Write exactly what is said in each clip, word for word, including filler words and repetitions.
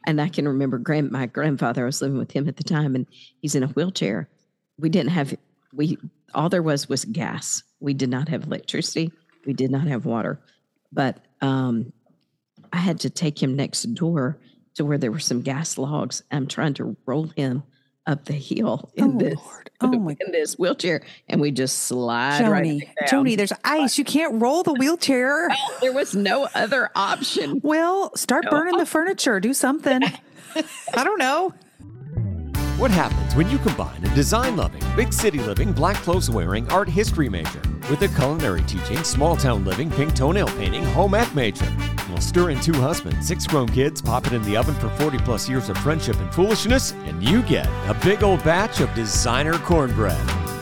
And I can remember grand, my grandfather, I was living with him at the time, and he's in a wheelchair. We didn't have, we, all there was was gas. We did not have electricity. We did not have water. But um, I had to take him next door to where there were some gas logs. I'm trying to roll him up the hill in oh, this Lord. Oh my in this wheelchair, and we just slide Joni, right down. Joni, there's ice. You can't roll the wheelchair. Well, there was no other option. Well, start No. burning the furniture. Do something. I don't know. What happens when you combine a design-loving, big city-living, black clothes-wearing art history major with a culinary-teaching, small-town living, pink toenail painting, home ec major? Well, stir in two husbands, six grown kids, pop it in the oven for forty-plus years of friendship and foolishness, and you get a big old batch of designer cornbread.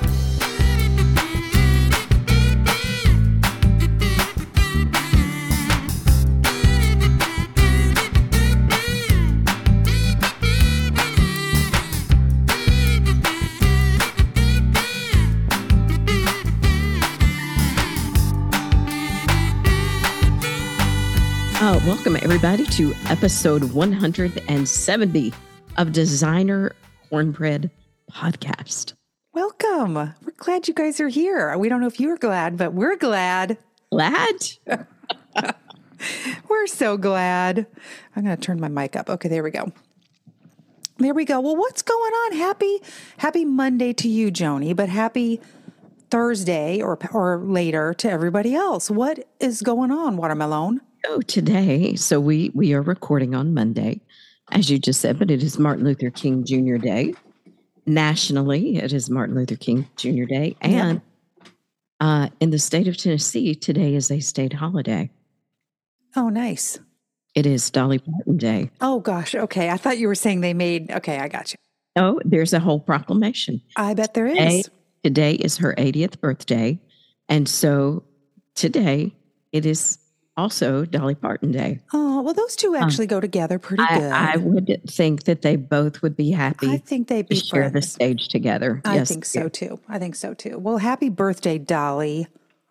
Uh, welcome, everybody, to episode one hundred seventy of Designer Cornbread Podcast. Welcome. We're glad you guys are here. We don't know if you're glad, but we're glad. Glad? We're so glad. I'm going to turn my mic up. Okay, there we go. There we go. Well, what's going on? Happy, happy Monday to you, Joni, but happy Thursday or or later to everybody else. What is going on, Watermelon? Oh, today, so we we are recording on Monday, as you just said, but it is Martin Luther King Junior Day. Nationally, it is Martin Luther King Junior Day. And uh, in the state of Tennessee, today is a state holiday. Oh, nice. It is Dolly Parton Day. Oh, gosh. Okay. I thought you were saying they made, okay, I got you. Oh, there's a whole proclamation. I bet there Today, is. today is her eightieth birthday. And so today it is also Dolly Parton Day. Oh, well, those two actually um, go together pretty I, good. I would think that they both would be happy I think they'd be to share friends. the stage together. I yes, think so, too. I think so, too. Well, happy birthday, Dolly.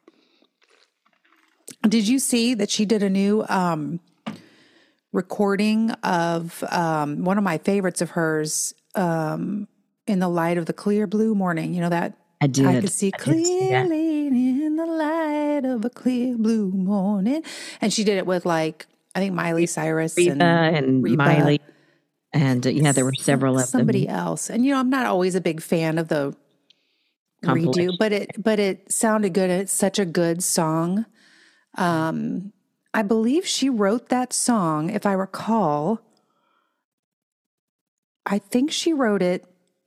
Did you see that she did a new um, recording of um, one of my favorites of hers, um, In the Light of the Clear Blue Morning? You know that? I did. I could see I did see clearly in the light of a clear blue morning. And she did it with, like, I think Miley Cyrus Reba and, and Reba. Miley. And uh, yeah, there were several of Somebody them. else. And, you know, I'm not always a big fan of the redo, but it, but it sounded good. It's such a good song. Um, I believe she wrote that song, if I recall. I think she wrote it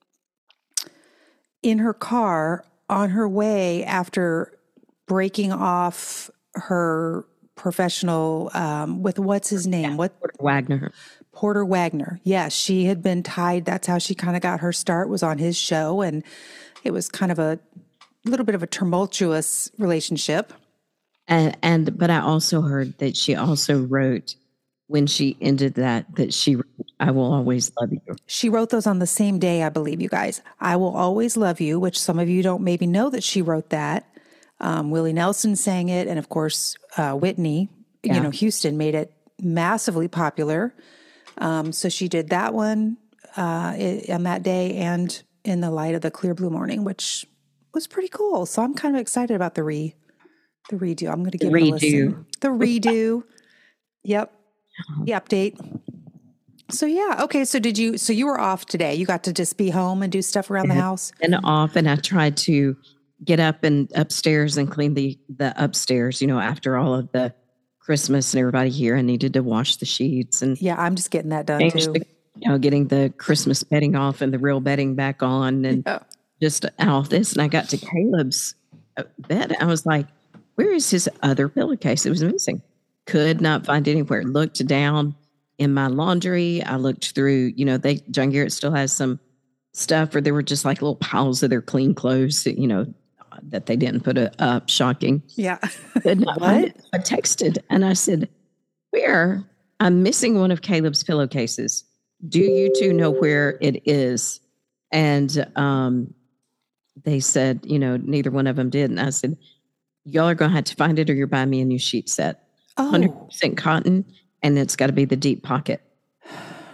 in her car on her way after breaking off her professional um, with what's his name? Yeah, what Porter Wagner. Porter Wagner. Yes, she had been tied. That's how she kind of got her start, was on his show. And it was kind of a little bit of a tumultuous relationship. And, and but I also heard that she also wrote, when she ended that, that she wrote, I Will Always Love You. She wrote those on the same day, I believe, you guys. I Will Always Love You, which some of you don't maybe know that she wrote that. Um, Willie Nelson sang it. And of course, uh, Whitney, yeah. you know, Houston made it massively popular. Um, so she did that one uh, on that day and In the Light of the Clear Blue Morning, which was pretty cool. So I'm kind of excited about the re the redo. I'm going to give it a listen. The redo. Yep. The update. So yeah. Okay. So did you, so you were off today. You got to just be home and do stuff around the house? And off, and I tried to get up and upstairs and clean the, the upstairs, you know, after all of the Christmas and everybody here. I needed to wash the sheets and yeah, I'm just getting that done too. The, you know, getting the Christmas bedding off and the real bedding back on and yeah. just all this. And I got to Caleb's bed. I was like, where is his other pillowcase? It was missing. Could not find it anywhere. Looked down in my laundry. I looked through, you know, they, John Garrett still has some stuff where there were just like little piles of their clean clothes, that, you know, that they didn't put a, up. Shocking. Yeah. Could not find it. I texted and I said, where? I'm missing one of Caleb's pillowcases. Do you two know where it is? And um, they said, you know, neither one of them did. And I said, y'all are going to have to find it or you're buying me a new sheet set. Oh. one hundred percent cotton, and it's got to be the deep pocket.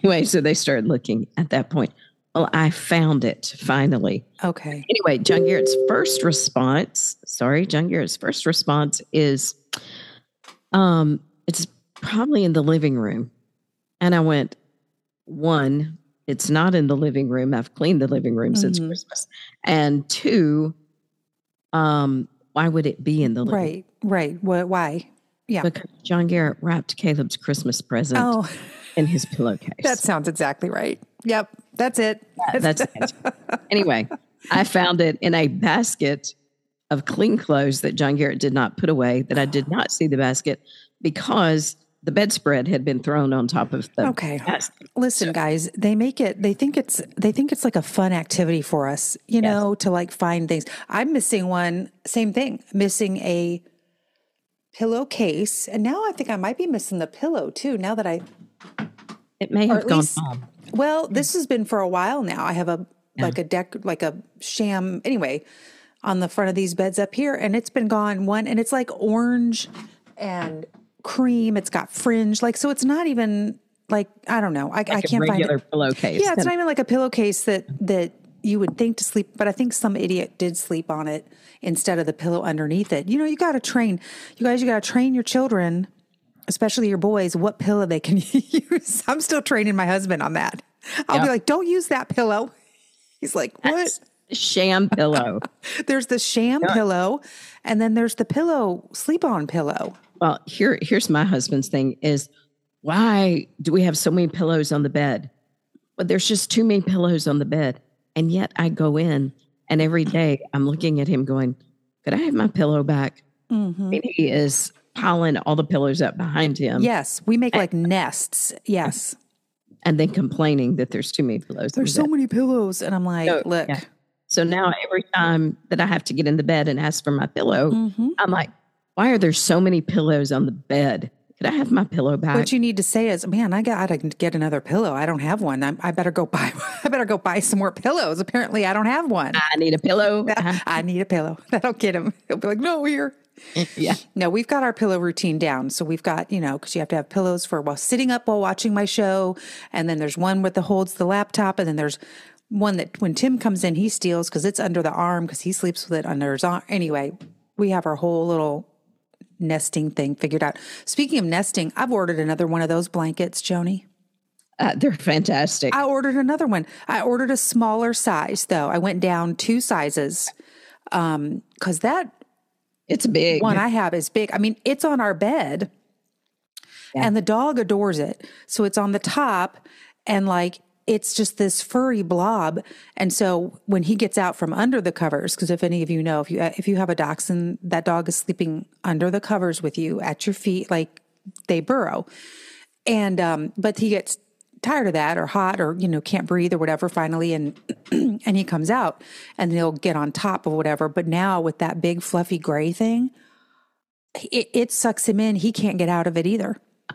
Anyway, so they started looking at that point. Well, I found it finally. Okay. Anyway, John Garrett's first response, sorry, John Garrett's first response is, um, it's probably in the living room. And I went, one, it's not in the living room. I've cleaned the living room mm-hmm. since Christmas. And two, um, why would it be in the living right, room? Right, right. What, why? Yeah. Because John Garrett wrapped Caleb's Christmas present oh. in his pillowcase. That sounds exactly right. Yep, that's it. Yeah, that's it. Anyway, I found it in a basket of clean clothes that John Garrett did not put away, that I did not see the basket because the bedspread had been thrown on top of the okay. basket. Listen, so, guys, they make it, they think it's, they think it's like a fun activity for us, you yes. know, to like find things. I'm missing one, same thing, missing a pillowcase. And now I think I might be missing the pillow too, now that I... It may have gone least, home. Well, this has been for a while now. I have a, yeah. like a deck, like a sham, anyway, on the front of these beds up here. And it's been gone one, and it's like orange and cream. It's got fringe. Like, so it's not even like, I don't know. I, like I can't a regular find it. Pillowcase. Yeah. It's not even like a pillowcase that, that you would think to sleep, but I think some idiot did sleep on it instead of the pillow underneath it. You know, you got to train, you guys, you got to train your children, especially your boys, what pillow they can use. I'm still training my husband on that. I'll yep. be like, don't use that pillow. He's like, what? That's sham pillow. There's the sham yeah. pillow, and then there's the pillow, sleep on pillow. Well, here, here's my husband's thing is, why do we have so many pillows on the bed? But there's just too many pillows on the bed. And yet I go in, and every day I'm looking at him going, could I have my pillow back? Mm-hmm. I mean, he is piling all the pillows up behind him. Yes, we make like and, nests. Yes. And then complaining that there's too many pillows. There's so many pillows. And I'm like, so, look. Yeah. So now every time that I have to get in the bed and ask for my pillow, mm-hmm. I'm like, why are there so many pillows on the bed? Could I have my pillow back? What you need to say is, man, I got to get another pillow. I don't have one. I, I better go buy, I better go buy some more pillows. Apparently I don't have one. I need a pillow. I need a pillow. That'll get him. He'll be like, no, here. Yeah. No, we've got our pillow routine down. So we've got, you know, because you have to have pillows for while sitting up while watching my show. And then there's one with the holds the laptop. And then there's one that when Tim comes in, he steals because it's under the arm because he sleeps with it under his arm. Anyway, we have our whole little nesting thing figured out. Speaking of nesting, I've ordered another one of those blankets, Joni. Uh, they're fantastic. I ordered another one. I ordered a smaller size, though. I went down two sizes um, because that it's big. one I have is big. I mean, it's on our bed, yeah. and the dog adores it. So it's on the top, and like it's just this furry blob. And so when he gets out from under the covers, because if any of you know, if you if you have a dachshund, that dog is sleeping under the covers with you at your feet, like they burrow. And um, but he gets tired of that or hot or, you know, can't breathe or whatever finally. And, and he comes out and he'll get on top of whatever. But now with that big fluffy gray thing, it, it sucks him in. He can't get out of it either.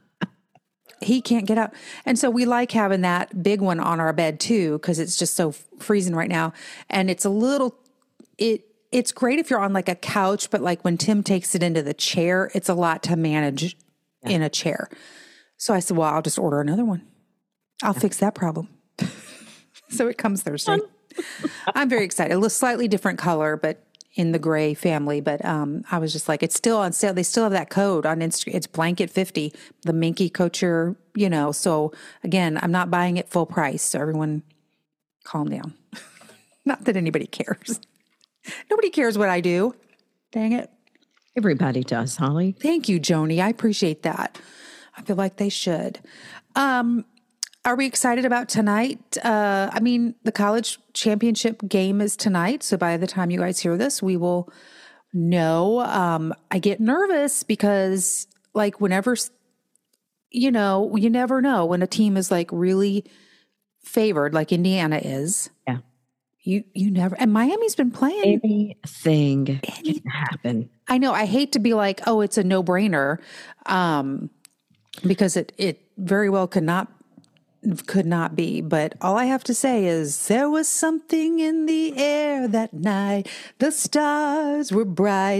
He can't get out. And so we like having that big one on our bed too, because it's just so freezing right now. And it's a little, it, it's great if you're on like a couch, but like when Tim takes it into the chair, it's a lot to manage yeah. in a chair. So I said, well, I'll just order another one. I'll yeah. fix that problem. So it comes Thursday. I'm very excited. A little slightly different color, but in the gray family. But um, I was just like, it's still on sale. They still have that code on Instagram. It's blanket fifty, the Minky Couture, you know. So again, I'm not buying it full price. So everyone calm down. Not that anybody cares. Nobody cares what I do. Dang it. Everybody does, Holly. Thank you, Joni. I appreciate that. I feel like they should. Um, are we excited about tonight? Uh, I mean, the college championship game is tonight. So by the time you guys hear this, we will know. Um, I get nervous because like whenever, you know, you never know when a team is like really favored, like Indiana is. Yeah. You, you never, and Miami's been playing. Anything can happen. I know. I hate to be like, oh, it's a no brainer. Um, because it, it very well could not, could not be. But all I have to say is there was something in the air that night. The stars were bright.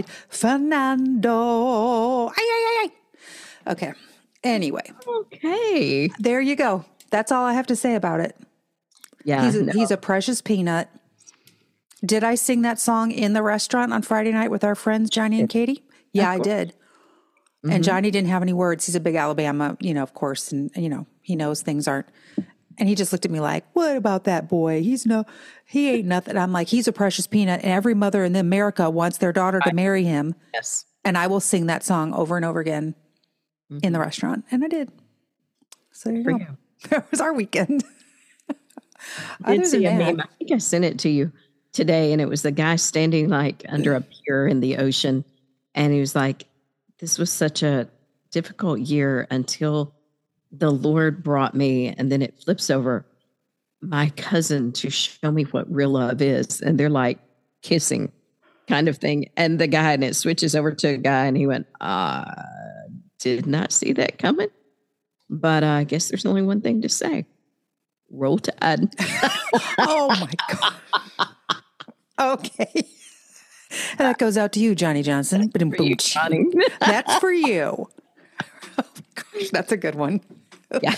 Fernando. Ay, ay, ay, ay. Okay. Anyway. Okay. There you go. That's all I have to say about it. Yeah. He's a, no. he's a precious peanut. Did I sing that song in the restaurant on Friday night with our friends, Johnny and Katie? Yeah, I did. Mm-hmm. And Johnny didn't have any words. He's a big Alabama, you know, of course. And, you know, he knows things aren't. And he just looked at me like, what about that boy? He's no, he ain't nothing. I'm like, he's a precious peanut. And every mother in America wants their daughter to marry him. Yes. And I will sing that song over and over again mm-hmm. in the restaurant. And I did. So there you go. You. That was our weekend. I did see a meme. I think I sent it to you today. And it was the guy standing like under a pier in the ocean. And he was like, this was such a difficult year until the Lord brought me, and then it flips over, my cousin to show me what real love is. And they're like kissing kind of thing. And the guy, and it switches over to a guy, and he went, I uh, did not see that coming. But uh, I guess there's only one thing to say. Roll Tide. Oh, my God. Okay. And that goes out to you, Johnny Johnson. That's for you, Johnny. That's for you. Oh, gosh, that's a good one. Yeah.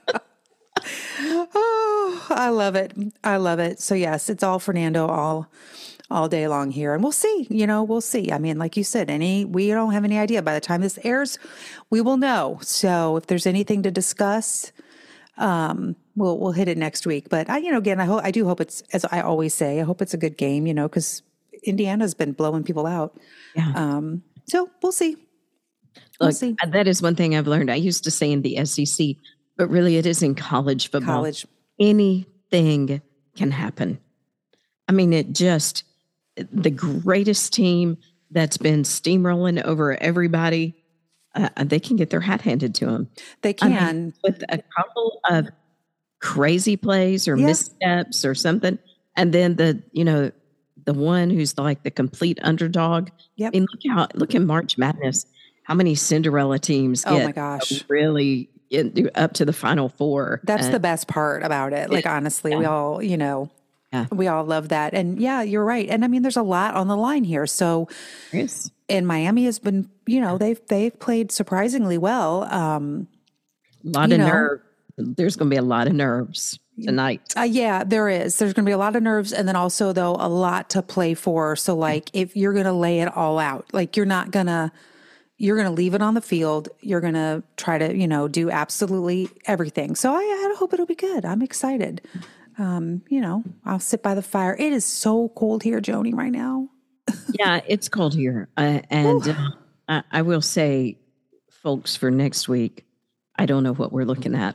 Oh, I love it. I love it. So yes, it's all Fernando all all day long here. And we'll see, you know, we'll see. I mean, like you said, any we don't have any idea. By the time this airs, we will know. So if there's anything to discuss, um, we'll we'll hit it next week. But I, you know, again, I hope I do hope it's, as I always say, I hope it's a good game, you know, because Indiana's been blowing people out. Yeah. Um, so we'll see. We'll Look, see. That is one thing I've learned. I used to say in the S E C, but really it is in college football. College. Anything can happen. I mean, it just, the greatest team that's been steamrolling over everybody, uh, they can get their hat handed to them. They can. I mean, with a couple of crazy plays or yeah. missteps or something. And then the, you know, the one who's like the complete underdog. Yep. I mean, look how, look in March Madness. How many Cinderella teams get oh my gosh. really get up to the Final Four? That's uh, the best part about it. Like, honestly, yeah. we all, you know, yeah. we all love that. And yeah, you're right. And I mean, there's a lot on the line here. So, yes. and Miami has been, you know, they've, they've played surprisingly well. Um, a lot of nerve. There's going to be a lot of nerves tonight. Uh, yeah, there is. There's going to be a lot of nerves. And then also, though, a lot to play for. So, like, if you're going to lay it all out, like, you're not going to, you're going to leave it on the field. You're going to try to, you know, do absolutely everything. So I, I hope it'll be good. I'm excited. Um, you know, I'll sit by the fire. It is so cold here, Joni, right now. Yeah, it's cold here. Uh, and uh, I, I will say, folks, for next week, I don't know what we're looking at.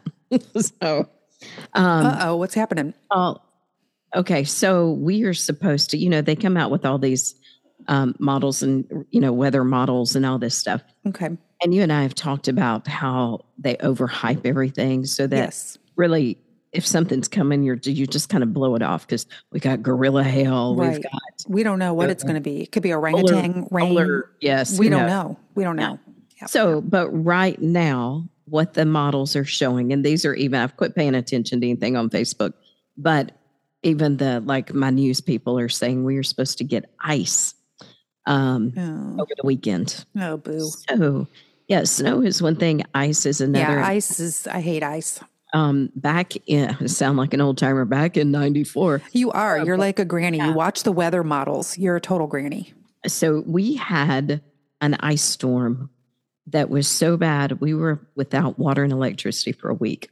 so, um, uh-oh, what's happening? Oh, okay. So we are supposed to, you know, they come out with all these um, models and, you know, weather models and all this stuff. Okay. And you and I have talked about how they overhype everything so that yes. really, if something's coming, you're, you just kind of blow it off because we got gorilla hail. Right. We've got. We don't know what uh, it's going to be. It could be orangutan rain. Polar, yes. We don't know. know. We don't know. Yeah. Yep. So, but right now, what the models are showing, and these are even, I've quit paying attention to anything on Facebook, but even the, like my news people are saying we are supposed to get ice um, oh. over the weekend. Oh, boo. So, yeah, snow is one thing. Ice is another. Yeah, ice is, I hate ice. Um, back in, I sound like an old timer, back in ninety-four. You are. You're uh, like a granny. Yeah. You watch the weather models. You're a total granny. So we had an ice storm that was so bad, we were without water and electricity for a week.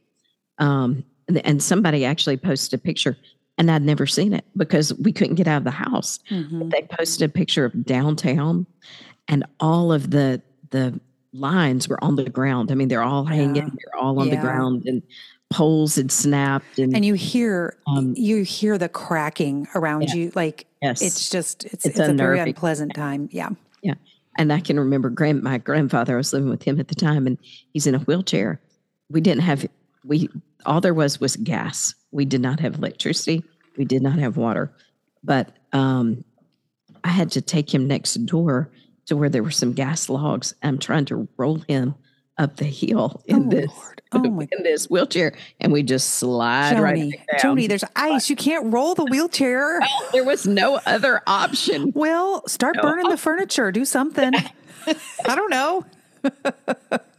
Um, and, and somebody actually posted a picture, and I'd never seen it because we couldn't get out of the house. Mm-hmm. They posted a picture of downtown, and all of the the lines were on the ground. I mean, they're all hanging, yeah. they're all on yeah. the ground, and poles had snapped. And, and you hear um, you hear the cracking around yeah. you. Like, yes. it's just, it's, it's, it's a very unpleasant time. Yeah. Yeah. And I can remember grand, my grandfather, I was living with him at the time, and he's in a wheelchair. We didn't have, we, all there was was gas. We did not have electricity. We did not have water. But um, I had to take him next door to where there were some gas logs. I'm trying to roll him up the hill in oh, this Lord. Oh my in this wheelchair, and we just slide Joni, right down. Joni, there's ice. You can't roll the wheelchair. Well, there was no other option. Well, start no. burning the furniture. Do something. I don't know.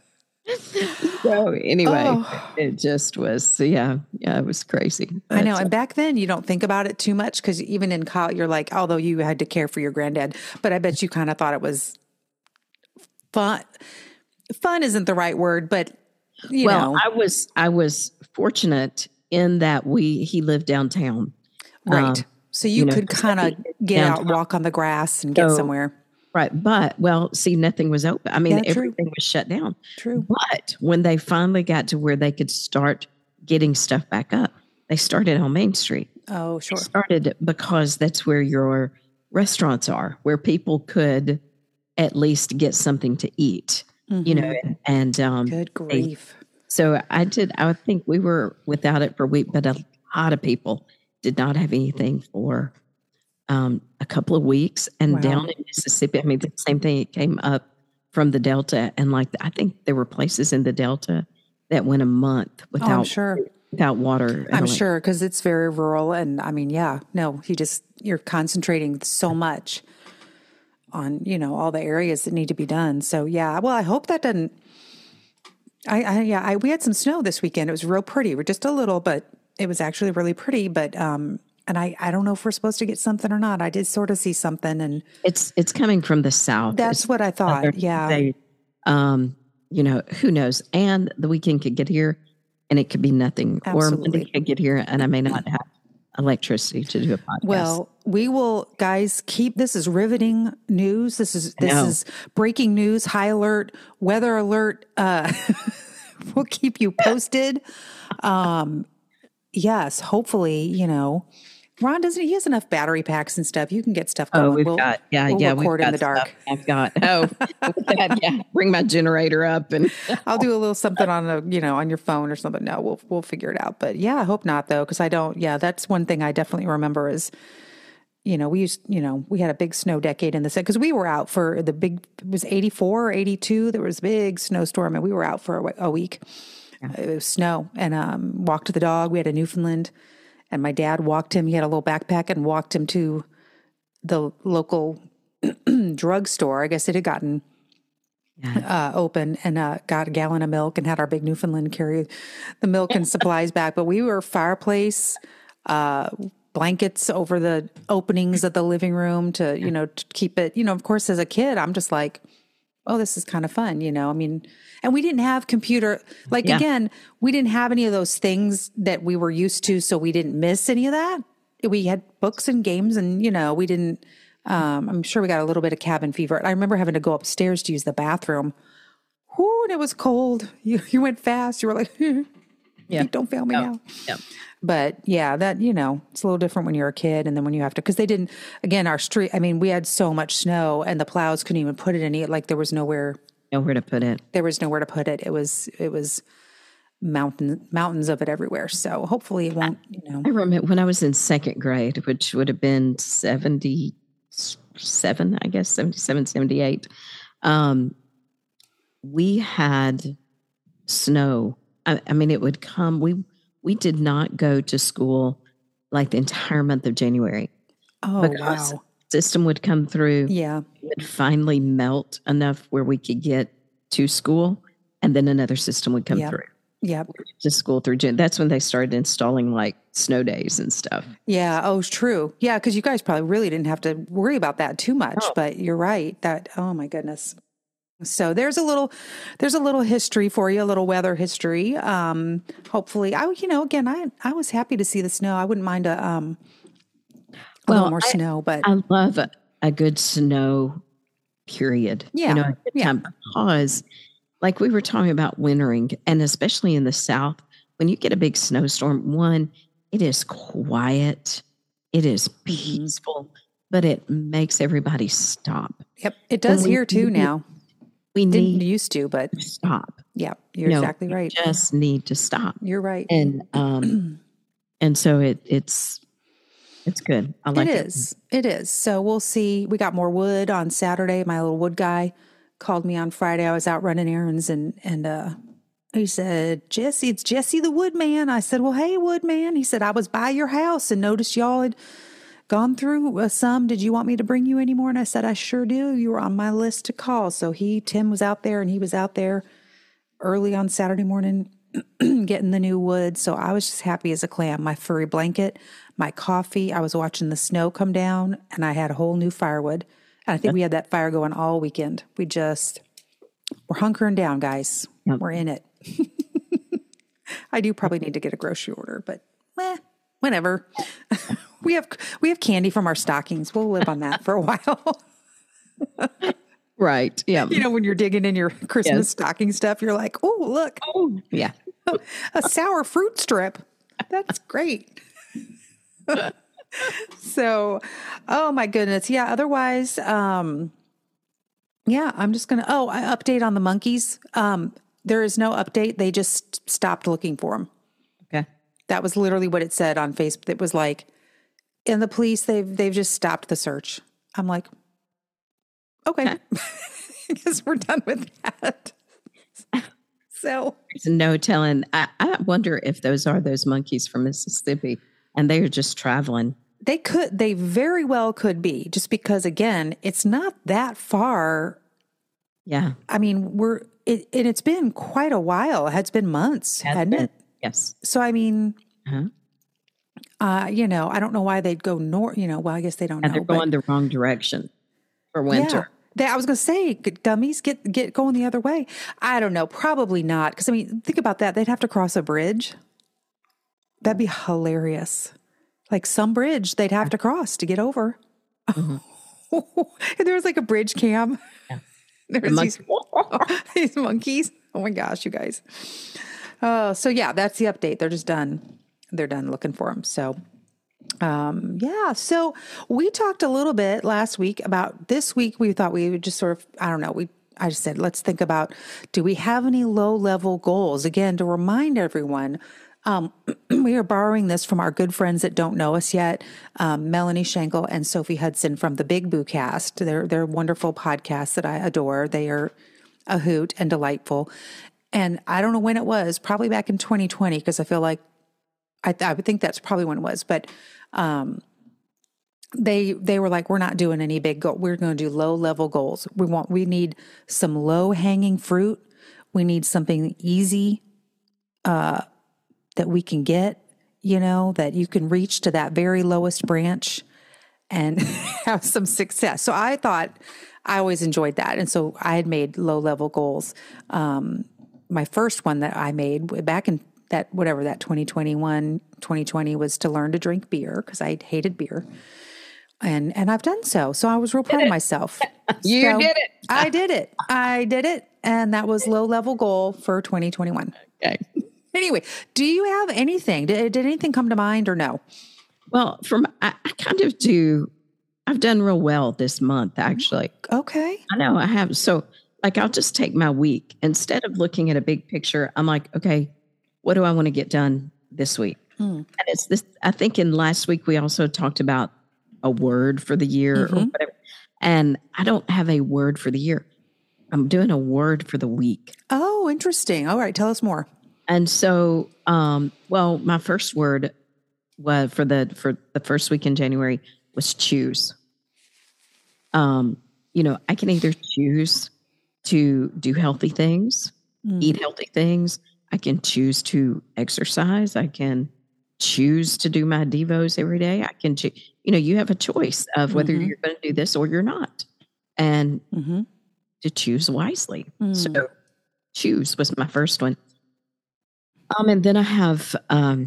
So anyway, Oh. it just was, yeah, yeah, it was crazy. I know. But, And back then you don't think about it too much because even in college, you're like, although you had to care for your granddad, but I bet you kind of thought it was fun. Fun isn't the right word, but you well, know, I was, I was fortunate in that we, he lived downtown. right. Um, So you, you know, could kind of get downtown. out, walk on the grass and get So- somewhere. Right. But, well, see, nothing was open. I mean, Yeah, true. everything was shut down. True. But when they finally got to where they could start getting stuff back up, they started on Main Street. Oh, sure. They started because that's where your restaurants are, where people could at least get something to eat, Mm-hmm. you know, and, um, Good they- grief. so I did, I think we were without it for a week, but a lot of people did not have anything for um, a couple of weeks. And Wow. down in Mississippi, I mean, the same thing, it came up from the Delta. And like, I think there were places in the Delta that went a month without, Oh, I'm sure. without water. I'm sure because it's very rural. And I mean, yeah, no, you just, you're concentrating so much on, you know, all the areas that need to be done. So yeah, well, I hope that doesn't, I, I yeah, I, we had some snow this weekend. It was real pretty. We're just a little, but it was actually really pretty. But, um, and I, I don't know if we're supposed to get something or not. I did sort of see something and It's, it's coming from the South. that's It's what I thought. other- Yeah. They, um, you know, who knows? And the weekend could get here and it could be nothing. Or Absolutely. Monday could get here and I may not have electricity to do a podcast. Well, we will, guys, keep, this is riveting news. This is, this know. is breaking news, high alert, weather alert. Uh, we'll keep you posted. Um, yes, hopefully, you know, Ron doesn't, he has enough battery packs and stuff. You can get stuff going. Oh, we've we'll, got, yeah, we'll yeah. record we've in got the dark. stuff. I've got, oh, with that, yeah, bring my generator up and I'll do a little something on a, you know, on your phone or something. No, we'll, we'll figure it out. But yeah, I hope not though. Cause I don't, yeah, that's one thing I definitely remember is, you know, we used, you know, we had a big snow decade in the set because we were out for the big, it was eighty-four or eighty-two. There was a big snowstorm and we were out for a, a week. Yeah. It was snow and um, walked the dog. We had a Newfoundland and my dad walked him. He had a little backpack and walked him to the local drugstore. I guess it had gotten uh, open and uh, got a gallon of milk and had our big Newfoundland carry the milk and supplies back. But we were fireplace, uh, blankets over the openings of the living room to, you know, to keep it, you know, of course, as a kid, I'm just like, oh, this is kind of fun, you know, I mean, and we didn't have computer, like, yeah. again, we didn't have any of those things that we were used to. So we didn't miss any of that. We had books and games and, you know, we didn't, um, I'm sure we got a little bit of cabin fever. I remember having to go upstairs to use the bathroom. Whoo, and it was cold. You, you went fast. You were like, yeah, don't fail me oh, now. Yeah. But yeah, that, you know, it's a little different when you're a kid and then when you have to, because they didn't, again, our street, I mean, we had so much snow and the plows couldn't even put it in it. Like there was nowhere. Nowhere to put it. There was nowhere to put it. It was, it was mountain, mountains of it everywhere. So hopefully it won't, you know. I remember when I was in second grade, which would have been seventy-seven, I guess, seventy-seven, seventy-eight. Um, we had snow. I, I mean, it would come, we, We did not go to school like the entire month of January. Oh, because wow. the system would come through. Yeah. It would finally melt enough where we could get to school. And then another system would come yep. through. Yep. To school through June. That's when they started installing like snow days and stuff. Yeah. Oh, true. Yeah. Cause you guys probably really didn't have to worry about that too much, oh. but you're right. That, oh my goodness. So there's a little, there's a little history for you, a little weather history. Um, hopefully I, you know, again, I, I was happy to see the snow. I wouldn't mind a, um, a well, little more I, snow, but I love a, a good snow period. Yeah. You know, a good yeah. time because like we were talking about wintering and especially in the South, when you get a big snowstorm, one, it is quiet. It is peaceful, mm-hmm. but it makes everybody stop. Yep. It does we, here too we, now. We Didn't need used to, but to stop. Yeah, you're no, exactly right. We just need to stop. You're right. And um and so it it's it's good. I like it. It is. It is. So we'll see. We got more wood on Saturday. My little wood guy called me on Friday. I was out running errands and and uh he said, Jesse, it's Jesse the Woodman. I said, well, hey, Woodman. He said, I was by your house and noticed y'all had gone through uh, some. Did you want me to bring you any more? And I said, I sure do. You were on my list to call. So he, Tim was out there and he was out there early on Saturday morning, getting the new wood. So I was just happy as a clam. My furry blanket, my coffee. I was watching the snow come down, and I had a whole new firewood. And I think we had that fire going all weekend. We just, we're hunkering down, guys. Yep. We're in it. I do probably need to get a grocery order, but eh, whatever. we have we have candy from our stockings. We'll live on that for a while. Right. Yeah. You know, when you're digging in your Christmas yes. stocking stuff, you're like, oh, look. Oh, yeah. A sour fruit strip. That's great. So, oh my goodness. Yeah. Otherwise, um, yeah, I'm just going to, oh, I update on the monkeys. Um, there is no update. They just stopped looking for them. Okay. That was literally what it said on Facebook. It was like, and the police, they've, they've just stopped the search. I'm like, okay, I guess we're done with that. So there's no telling. I, I wonder if those are those monkeys from Mississippi and they are just traveling. They could, they very well could be, just because, again, it's not that far. Yeah. I mean, we're, it, and it's been quite a while. It's been months, Has hadn't been. it? Yes. So, I mean, uh-huh. uh, you know, I don't know why they'd go north, you know, well, I guess they don't and know. They're going but, the wrong direction for winter. Yeah. They, I was going to say, dummies, get get going the other way. I don't know. Probably not. Because, I mean, think about that. They'd have to cross a bridge. That'd be hilarious. Like some bridge they'd have to cross to get over. Mm-hmm. And there was like a bridge cam. Yeah. There's the these, oh, these monkeys. Oh my gosh, you guys. Oh, so yeah, that's the update. They're just done. They're done looking for them. So, um, yeah. So we talked a little bit last week about this week. We thought we would just sort of, I don't know. We, I just said, let's think about, do we have any low level goals? Again, to remind everyone, Um, we are borrowing this from our good friends that don't know us yet, um, Melanie Schenkel and Sophie Hudson from the Big Boo Cast. They're, they're wonderful podcasts that I adore. They are a hoot and delightful. And I don't know when it was, probably back in twenty twenty, because I feel like, I, th- I would think that's probably when it was. But um, they they were like, we're not doing any big goal. We're going to do low level goals. We want, we need some low hanging fruit. We need something easy, uh, that we can get, you know, that you can reach to that very lowest branch and have some success. So I thought, I always enjoyed that. And so I had made low level goals. Um, my first one that I made back in that, whatever, that twenty twenty-one, twenty twenty was to learn to drink beer, because I hated beer. And, and I've done so. So I was real proud of myself. You so did it. I did it. I did it. And that was low level goal for twenty twenty-one. Okay. Anyway, do you have anything? Did, did anything come to mind or no? Well, from I, I kind of do. I've done real well this month, actually. Okay. I know I have. So, like, I'll just take my week instead of looking at a big picture. I'm like, okay, what do I want to get done this week? Hmm. And it's this. I think in last week we also talked about a word for the year mm-hmm. or whatever. And I don't have a word for the year. I'm doing a word for the week. Oh, interesting. All right, tell us more. And so, um, well, my first word was for the for the first week in January was choose. Um, you know, I can either choose to do healthy things, mm. eat healthy things. I can choose to exercise. I can choose to do my devos every day. I can, cho- you know, you have a choice of whether mm-hmm. you're going to do this or you're not, and mm-hmm. to choose wisely. Mm. So, choose was my first one. Um, and then I have um,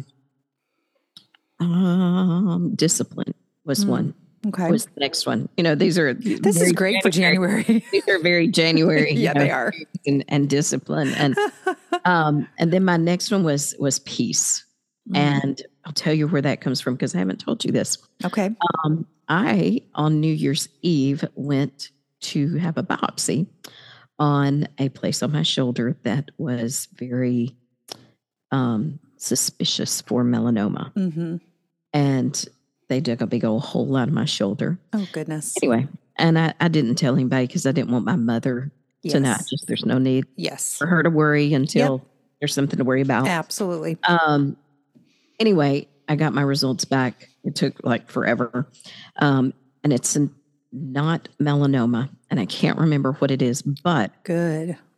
um, discipline was mm, one. Okay. Was the next one. You know, these are this is great January. for January. These are very January. Yeah, know, they are. And, and discipline. And um, and then my next one was was peace. Mm. And I'll tell you where that comes from, because I haven't told you this. Okay. Um, I on New Year's Eve went to have a biopsy on a place on my shoulder that was very um, suspicious for melanoma. Mm-hmm. And they dug a big old hole out of my shoulder. Oh, goodness. Anyway, and I, I didn't tell anybody because I didn't want my mother yes. to know. Just there's no need yes. for her to worry until yep. there's something to worry about. Absolutely. Um. Anyway, I got my results back. It took like forever. Um, and it's an, not melanoma, and I can't remember what it is, but good.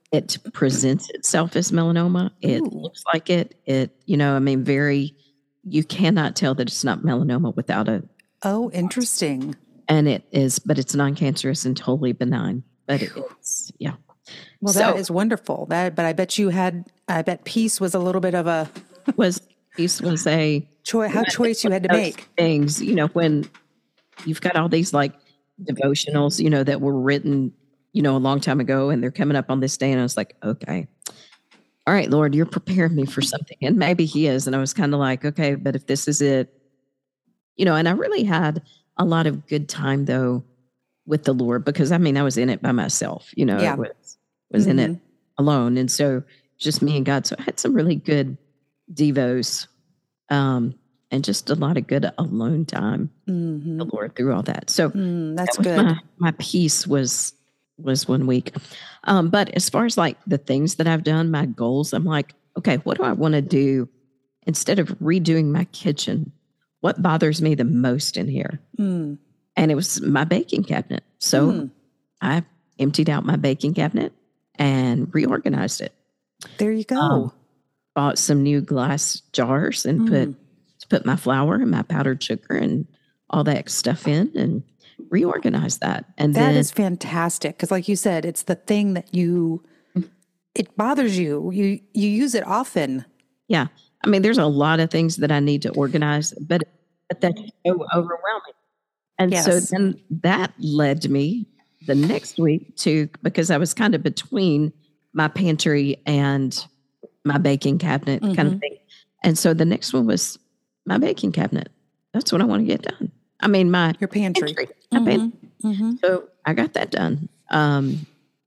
it presents itself as melanoma. It Ooh. looks like it. It, you know, I mean, very, you cannot tell that it's not melanoma without a. Oh, interesting. And it is, but it's non-cancerous and totally benign. But it, it's, yeah. Well, so, that is wonderful. That, but I bet you had, I bet peace was a little bit of a. was, peace was a. Choice, how choice you had to make. Things, you know, when you've got all these like devotionals, you know, that were written, you know, a long time ago, and they're coming up on this day. And I was like, okay, all right, Lord, you're preparing me for something. And maybe he is. And I was kind of like, okay, but if this is it, you know, and I really had a lot of good time though with the Lord, because I mean, I was in it by myself, you know, yeah. I was, was mm-hmm. in it alone. And so just me and God. So I had some really good devos, um, and just a lot of good alone time, mm-hmm. the Lord through all that. So mm, that's that good. My, my peace was, was one week. Um, but as far as like the things that I've done, my goals, I'm like, okay, what do I want to do instead of redoing my kitchen? What bothers me the most in here? Mm. And it was my baking cabinet. So mm. I emptied out my baking cabinet and reorganized it. There you go. Um, bought some new glass jars and mm. put put my flour and my powdered sugar and all that stuff in and reorganized that. And that then, is fantastic. Because like you said, it's the thing that you, it bothers you. You, you use it often. Yeah. I mean, there's a lot of things that I need to organize, but, but that's so overwhelming. And yes. so then that led me the next week to, because I was kind of between my pantry and my baking cabinet mm-hmm. kind of thing. And so the next one was my baking cabinet. That's what I want to get done. I mean, my your pantry. pantry. My mm-hmm. pantry. Mm-hmm. So I got that done. Um,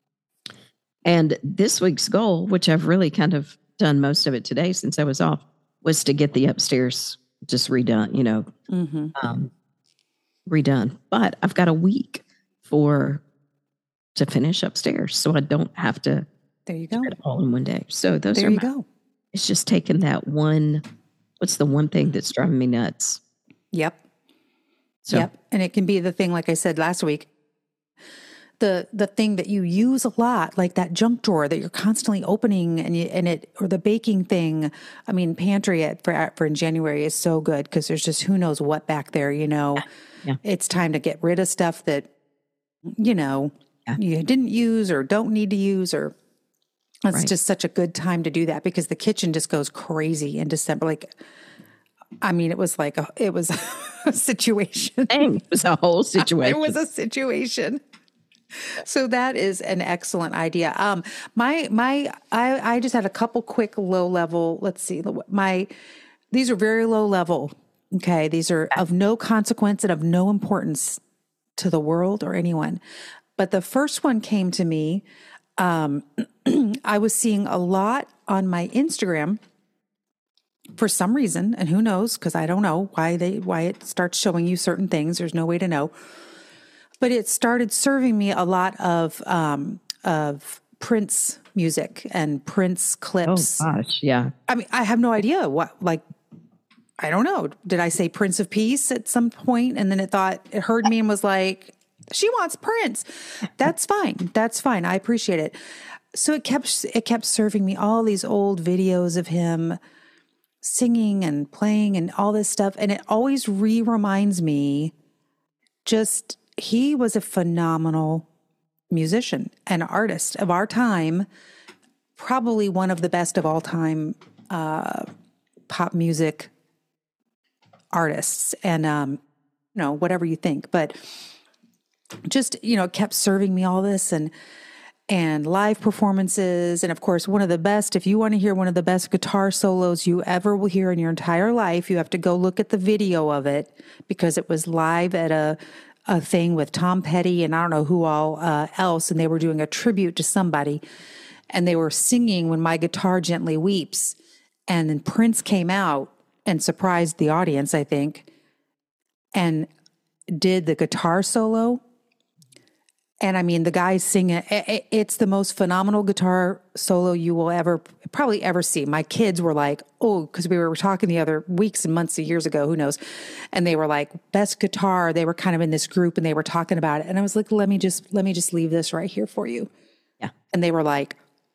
and this week's goal, which I've really kind of done most of it today since I was off, was to get the upstairs just redone, you know, mm-hmm. um, redone. But I've got a week for to finish upstairs, so I don't have to. There you go. Do it all in one day. So those there are you my, go. It's just taking that one. What's the one thing that's driving me nuts? Yep. So. Yep. And it can be the thing, like I said last week, the the thing that you use a lot, like that junk drawer that you're constantly opening and you, and it, or the baking thing. I mean, pantry at, for, for in January is so good because there's just who knows what back there, you know. Yeah. It's time to get rid of stuff that, you know, yeah. you didn't use or don't need to use, or it's right. just such a good time to do that because the kitchen just goes crazy in December. Like, I mean, it was like, a, it was a situation. Dang, it was a whole situation. It was a situation. So that is an excellent idea. Um, my, my, I, I just had a couple quick low level, let's see, my, these are very low level. Okay. These are of no consequence and of no importance to the world or anyone. But the first one came to me. Um, I was seeing a lot on my Instagram for some reason, and who knows, because I don't know why they, why it starts showing you certain things. There's no way to know. But it started serving me a lot of um, of Prince music and Prince clips. Oh gosh, yeah. I mean, I have no idea what. Like, I don't know. Did I say Prince of Peace at some point, and then it thought it heard me and was like, "She wants Prince." That's fine. That's fine. I appreciate it. So it kept it kept serving me all these old videos of him singing and playing and all this stuff, and it always re-reminds me just. He was a phenomenal musician and artist of our time, probably one of the best of all time uh, pop music artists. And, um, you know, whatever you think, but just, you know, kept serving me all this and and live performances. And, of course, one of the best, if you want to hear one of the best guitar solos you ever will hear in your entire life, you have to go look at the video of it because it was live at a a thing with Tom Petty and I don't know who all uh, else, and they were doing a tribute to somebody, and they were singing When My Guitar Gently Weeps, and then Prince came out and surprised the audience, I think, and did the guitar solo. And I mean, the guys sing it. It's the most phenomenal guitar solo you will ever, probably ever see. My kids were like, oh, because we were talking the other weeks and months and years ago, who knows? And they were like, best guitar. They were kind of in this group and they were talking about it. And I was like, let me just, let me just leave this right here for you. Yeah. And they were like,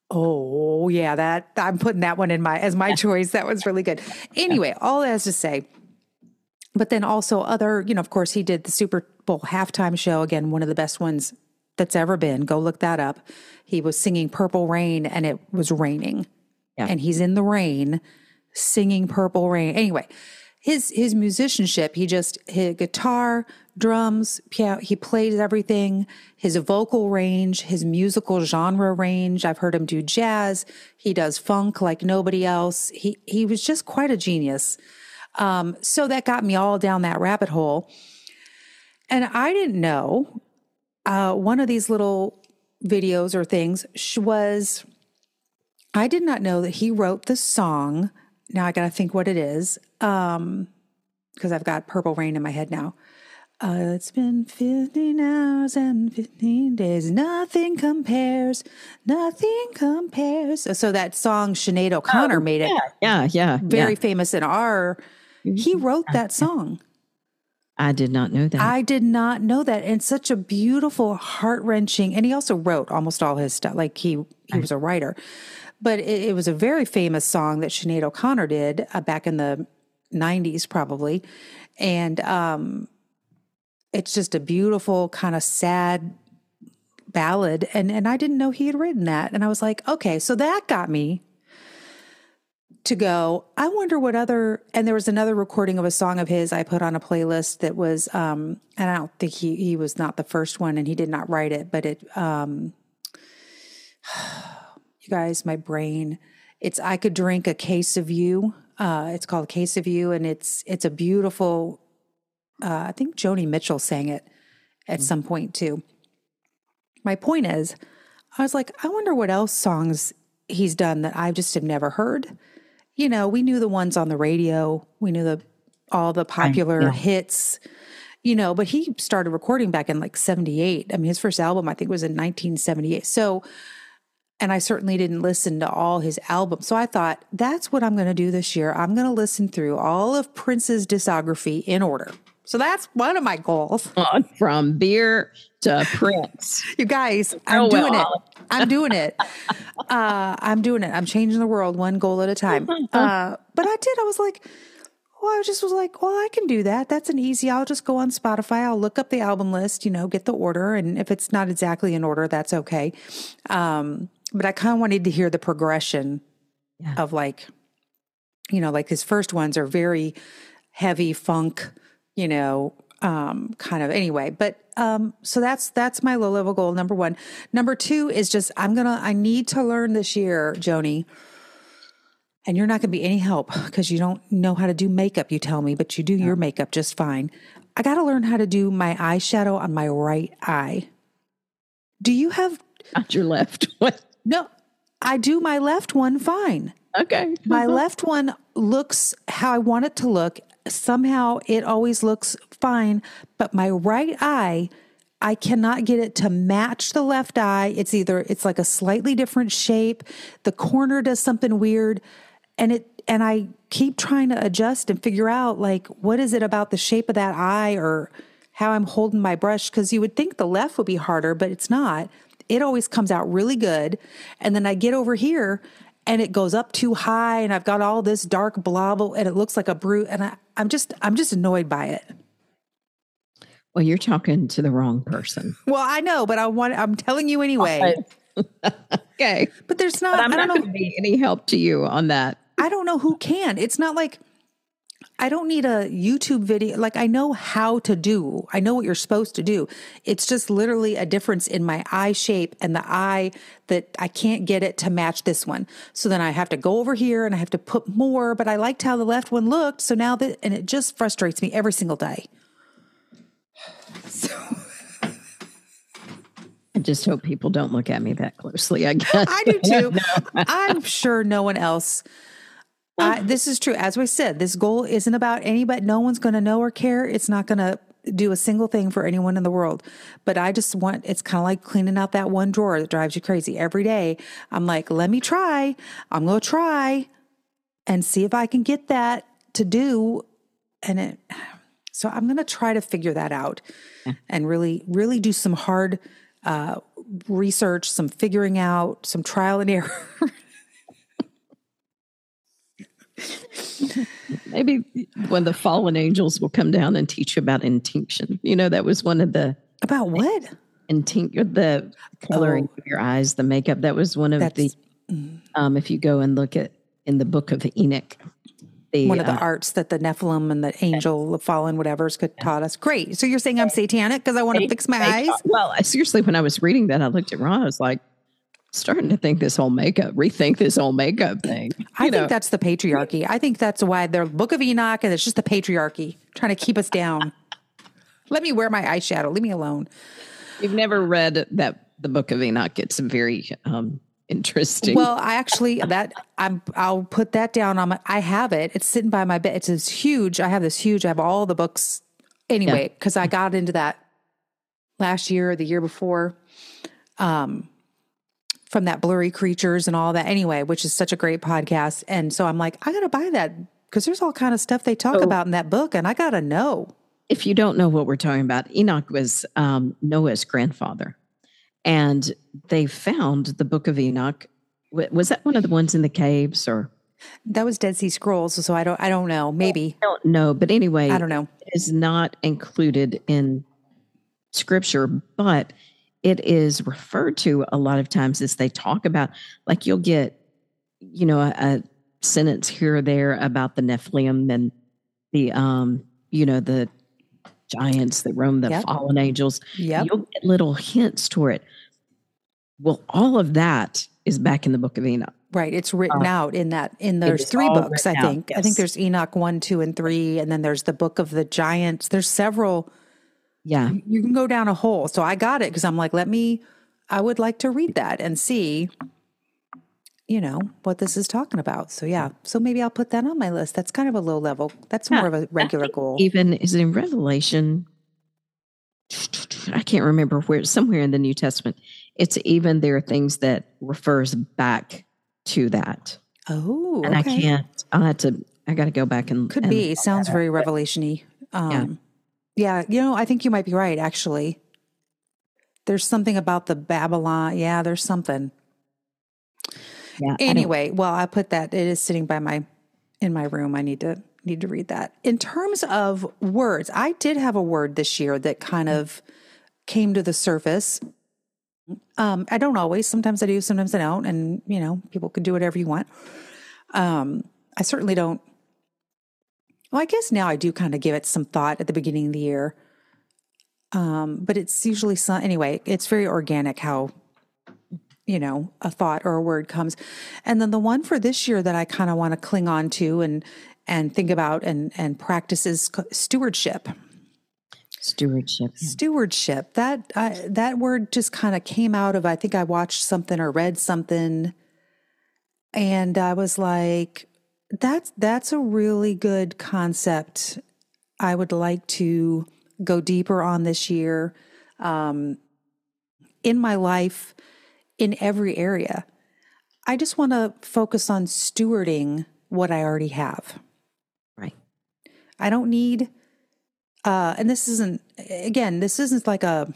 Oh yeah, that I'm putting that one in my as my choice. That was really good. Anyway, all that is to say, but then also other, you know, of course he did the Super Bowl halftime show, again, one of the best ones that's ever been. Go look that up. He was singing Purple Rain and it was raining. Yeah. And he's in the rain singing Purple Rain. Anyway, his his musicianship, he just his guitar, drums, piano, he plays everything. His vocal range, his musical genre range. I've heard him do jazz. He does funk like nobody else. He he was just quite a genius. Um, so that got me all down that rabbit hole. And I didn't know uh, one of these little videos or things was, I did not know that he wrote the song. Now I got to think what it is. Um, because I've got Purple Rain in my head now. Uh, it's been fifteen hours and fifteen days. Nothing compares. Nothing compares. So that song, Sinead O'Connor oh, made it. Yeah, yeah, yeah. Very yeah. famous in our, he wrote that song. I did not know that. I did not know that. And such a beautiful, heart-wrenching, and he also wrote almost all his stuff. Like he, he was a writer. But it, it was a very famous song that Sinead O'Connor did uh, back in the nineties probably. And um, it's just a beautiful kind of sad ballad. And, and I didn't know he had written that. And I was like, okay, so that got me to go, I wonder what other, and there was another recording of a song of his I put on a playlist that was, um, and I don't think he, he was not the first one and he did not write it, but it, um, you guys, my brain, it's, I Could Drink a Case of You. Uh, it's called Case of You. And it's, it's a beautiful, uh, I think Joni Mitchell sang it at mm-hmm. some point too. My point is, I was like, I wonder what else songs he's done that I just have never heard. You know, we knew the ones on the radio. We knew the all the popular yeah. hits, you know, but he started recording back in like seventy-eight. I mean, his first album, I think, was in nineteen seventy-eight. So, and I certainly didn't listen to all his albums. So I thought, that's what I'm going to do this year. I'm going to listen through all of Prince's discography in order. So that's one of my goals. From beer to Prince. You guys, I'm oh, doing well. it. I'm doing it. Uh, I'm doing it. I'm changing the world one goal at a time. Uh, but I did. I was like, well, I just was like, well, I can do that. That's an easy, I'll just go on Spotify. I'll look up the album list, you know, get the order. And if it's not exactly in order, that's okay. Um, but I kind of wanted to hear the progression yeah. of like, you know, like his first ones are very heavy funk, you know, um, kind of anyway, but, um, so that's, that's my low level goal. Number one. Number two is just, I'm going to, I need to learn this year, Joni, and you're not going to be any help because you don't know how to do makeup, you tell me, but you do your makeup just fine. I got to learn how to do my eyeshadow on my right eye. Do you have? Not your left one. No, I do my left one fine. Okay. My left one looks how I want it to look. Somehow it always looks fine, but my right eye, I cannot get it to match the left eye. It's either, it's like a slightly different shape. The corner does something weird and it, and I keep trying to adjust and figure out like, what is it about the shape of that eye or how I'm holding my brush? Cause you would think the left would be harder, but it's not. It always comes out really good. And then I get over here and it goes up too high and I've got all this dark blobble and it looks like a brute. And I, I'm just, I'm just annoyed by it. Well, you're talking to the wrong person. Well, I know, but I want, I'm telling you anyway. Okay. But there's not, but I'm I don't not know, going to be any help to you on that. I don't know who can. It's not like, I don't need a YouTube video. Like I know how to do, I know what you're supposed to do. It's just literally a difference in my eye shape and the eye that I can't get it to match this one. So then I have to go over here and I have to put more, but I liked how the left one looked. So now that, and it just frustrates me every single day. So I just hope people don't look at me that closely. I guess I do too. I'm sure no one else. Uh, this is true. As we said, this goal isn't about anybody. No one's going to know or care. It's not going to do a single thing for anyone in the world. But I just want, it's kind of like cleaning out that one drawer that drives you crazy every day. I'm like, let me try. I'm going to try and see if I can get that to do. And it, so I'm going to try to figure that out yeah. and really, really do some hard uh, research, some figuring out, some trial and error. Maybe when the fallen angels will come down and teach you about intinction. You know, that was one of the... About what? Intink, the coloring oh, of your eyes, the makeup. That was one of the... Um, if you go and look at in the book of Enoch... The, one of the uh, arts that the Nephilim and the angel, the fallen, whatever's could taught us. Great. So you're saying I'm satanic because I want to fix my eyes? Well, I, seriously, when I was reading that, I looked at Ron. I was like, starting to think this whole makeup, rethink this whole makeup thing. You I know. think that's the patriarchy. I think that's why the Book of Enoch, and it's just the patriarchy trying to keep us down. Let me wear my eyeshadow. Leave me alone. You've never read that the Book of Enoch. It's very um, interesting. Well, I actually that I'm I'll put that down on my I have it. It's sitting by my bed. It's this huge. I have this huge. I have all the books anyway because yeah. I got into that last year or the year before. Um from that Blurry Creatures and all that anyway, which is such a great podcast. And so I'm like, I got to buy that because there's all kind of stuff they talk so, about in that book and I got to know. If you don't know what we're talking about, Enoch was um, Noah's grandfather. And they found the Book of Enoch. Was that one of the ones in the caves or? That was Dead Sea Scrolls. So I don't, I don't know. Maybe. I don't know. But anyway, I don't know. It is not included in scripture, but it is referred to a lot of times as they talk about, like you'll get, you know, a, a sentence here or there about the Nephilim and the, um, you know, the giants that roam the yep. fallen angels. Yep. You'll get little hints toward it. Well, all of that is back in the Book of Enoch. Right. It's written uh, out in that, in there's three books, I think. Out, yes. I think there's Enoch one, two, and three. And then there's the Book of the Giants. There's several. Yeah. You can go down a hole. So I got it because I'm like, let me, I would like to read that and see, you know, what this is talking about. So yeah. So maybe I'll put that on my list. That's kind of a low level. That's yeah, more of a regular goal. Even, is it in Revelation? I can't remember where, somewhere in the New Testament. It's even, there are things that refers back to that. Oh, And okay. I can't, I'll have to, I got to go back and. Could and be. Sounds very revelation-y. Um, yeah. Yeah, you know, I think you might be right, actually. There's something about the Babylon. Yeah, there's something. Yeah. Anyway, I well, I put that, it is sitting by my, in my room. I need to, need to read that. In terms of words, I did have a word this year that kind of came to the surface. Um, I don't always, sometimes I do, sometimes I don't. And, you know, people can do whatever you want. Um, I certainly don't. Well, I guess now I do kind of give it some thought at the beginning of the year. Um, but it's usually some, anyway, it's very organic how, you know, a thought or a word comes. And then the one for this year that I kind of want to cling on to and, and think about and, and practice is stewardship. Stewardship. Yeah. Stewardship. That, uh, that word just kind of came out of, I think I watched something or read something and I was like, That's that's a really good concept. I would like to go deeper on this year um, in my life, in every area. I just want to focus on stewarding what I already have. Right. I don't need, uh, and this isn't, again, this isn't like a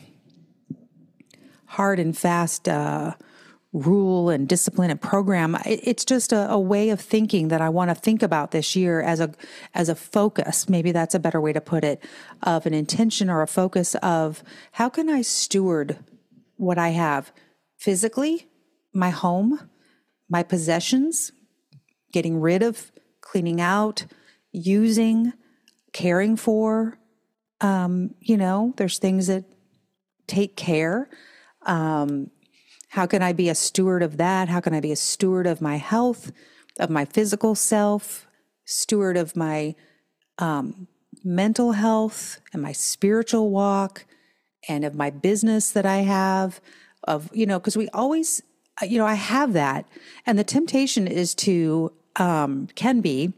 hard and fast uh rule and discipline and program. It's just a, a way of thinking that I want to think about this year as a as a focus. Maybe that's a better way to put it, of an intention or a focus of how can I steward what I have physically, my home, my possessions, getting rid of, cleaning out, using, caring for. Um, you know, there's things that take care. Um, How can I be a steward of that? How can I be a steward of my health, of my physical self, steward of my um, mental health and my spiritual walk and of my business that I have of, you know, because we always, you know, I have that. And the temptation is to, um, can be,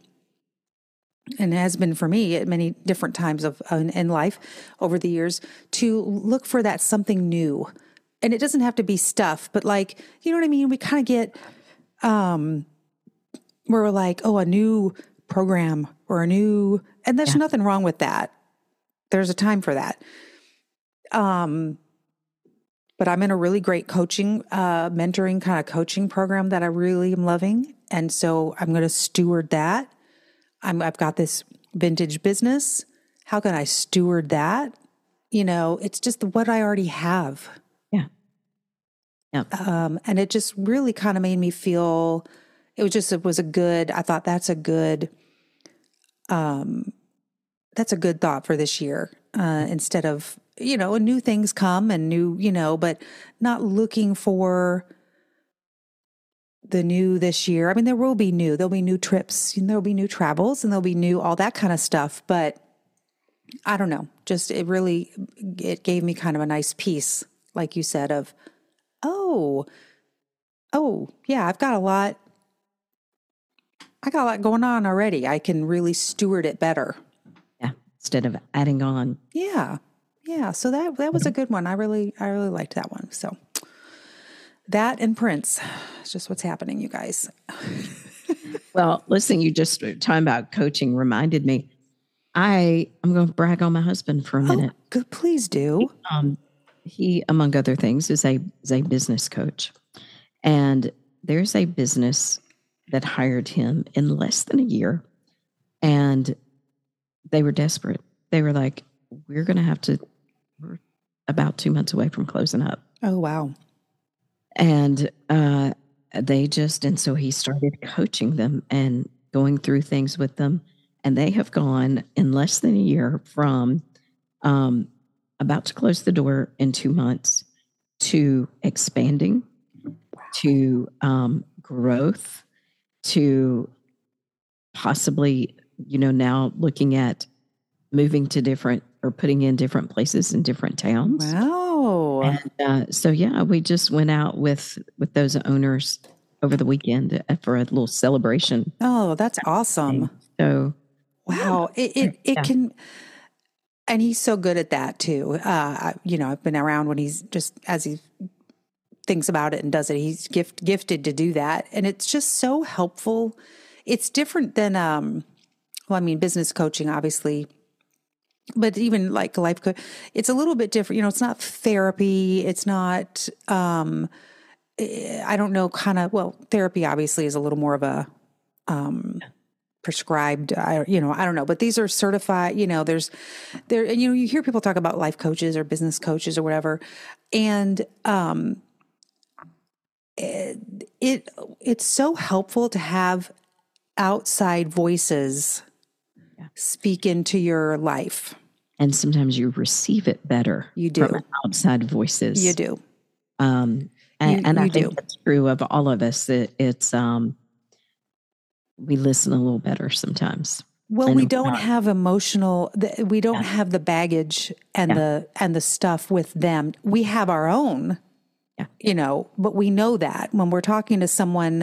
and has been for me at many different times of in, in life over the years, to look for that something new. And it doesn't have to be stuff, but like, you know what I mean? We kind of get, um, we're like, oh, a new program or a new, and there's yeah. nothing wrong with that. There's a time for that. Um, but I'm in a really great coaching, uh, mentoring kind of coaching program that I really am loving. And so I'm going to steward that. I'm, I've got this vintage business. How can I steward that? You know, it's just what I already have. Yeah. Yeah. Um, and it just really kind of made me feel, it was just, it was a good, I thought that's a good, um, that's a good thought for this year. Uh, instead of, you know, new things come and new, you know, but not looking for the new this year. I mean, there will be new, there'll be new trips, there'll be new travels, and there'll be new, all that kind of stuff. But I don't know, just, it really, it gave me kind of a nice piece, like you said, of, oh, oh yeah, I've got a lot, I got a lot going on already. I can really steward it better. Yeah. Instead of adding on. Yeah. Yeah. So that, that was a good one. I really, I really liked that one. So that and Prince, it's just what's happening, you guys. Well, listen, you just talking about coaching reminded me, I, I'm going to brag on my husband for a minute. Oh, good. Please do. Um, he, among other things, is a, is a business coach. And there's a business that hired him in less than a year. And they were desperate. They were like, we're going to have to, we're about two months away from closing up. Oh, wow. And uh, they just, and so he started coaching them and going through things with them. And they have gone in less than a year from um, about to close the door in two months to expanding, wow. to um, growth, to possibly, you know, now looking at moving to different or putting in different places in different towns. Wow. And uh, so, yeah, we just went out with, with those owners over the weekend for a little celebration. Oh, that's awesome. So, wow. It, it, it yeah. can, and he's so good at that too. Uh, you know, I've been around when he's just, as he thinks about it and does it, he's gift, gifted to do that. And it's just so helpful. It's different than, um, well, I mean, business coaching, obviously, but even like life coach, it's a little bit different. You know, it's not therapy. It's not, um, I don't know, kind of, well, therapy obviously is a little more of a, um, prescribed, I, you know, I don't know, but these are certified, you know, there's there, and, you know, you hear people talk about life coaches or business coaches or whatever. And, um, it, it it's so helpful to have outside voices yeah. speak into your life. And sometimes you receive it better. You do. From outside voices. You do. Um, and, you, and I you think do. that's true of all of us. It, it's, um, we listen a little better sometimes. Well, and we don't have emotional, we don't yeah. have the baggage and yeah. the, and the stuff with them. We have our own, yeah. you know, but we know that when we're talking to someone,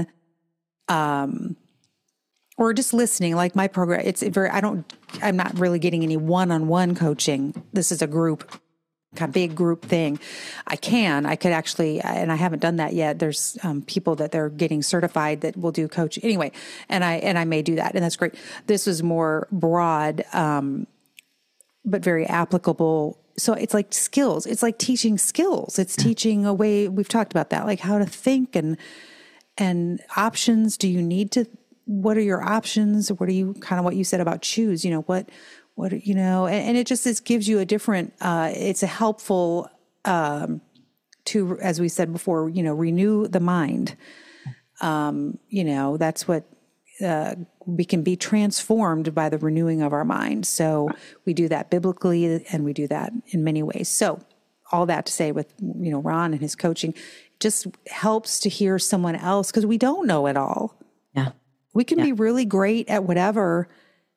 um, or just listening, like my program, it's very, I don't, I'm not really getting any one-on-one coaching. This is a group, kind of big group thing. I can, I could actually, and I haven't done that yet. There's um, people that they're getting certified that will do coaching anyway. And I, and I may do that. And that's great. This was more broad, um, but very applicable. So it's like skills. It's like teaching skills. It's teaching a way, we've talked about that, like how to think and, and options. Do you need to, what are your options? What are you kind of what you said about choose, you know, what, what, you know, and, and it just, it gives you a different, uh, it's a helpful, um, to, as we said before, you know, renew the mind. Um, you know, that's what, uh, we can be transformed by the renewing of our mind. So we do that biblically and we do that in many ways. So all that to say with, you know, Ron and his coaching just helps to hear someone else because we don't know it all. Yeah. We can yeah. be really great at whatever.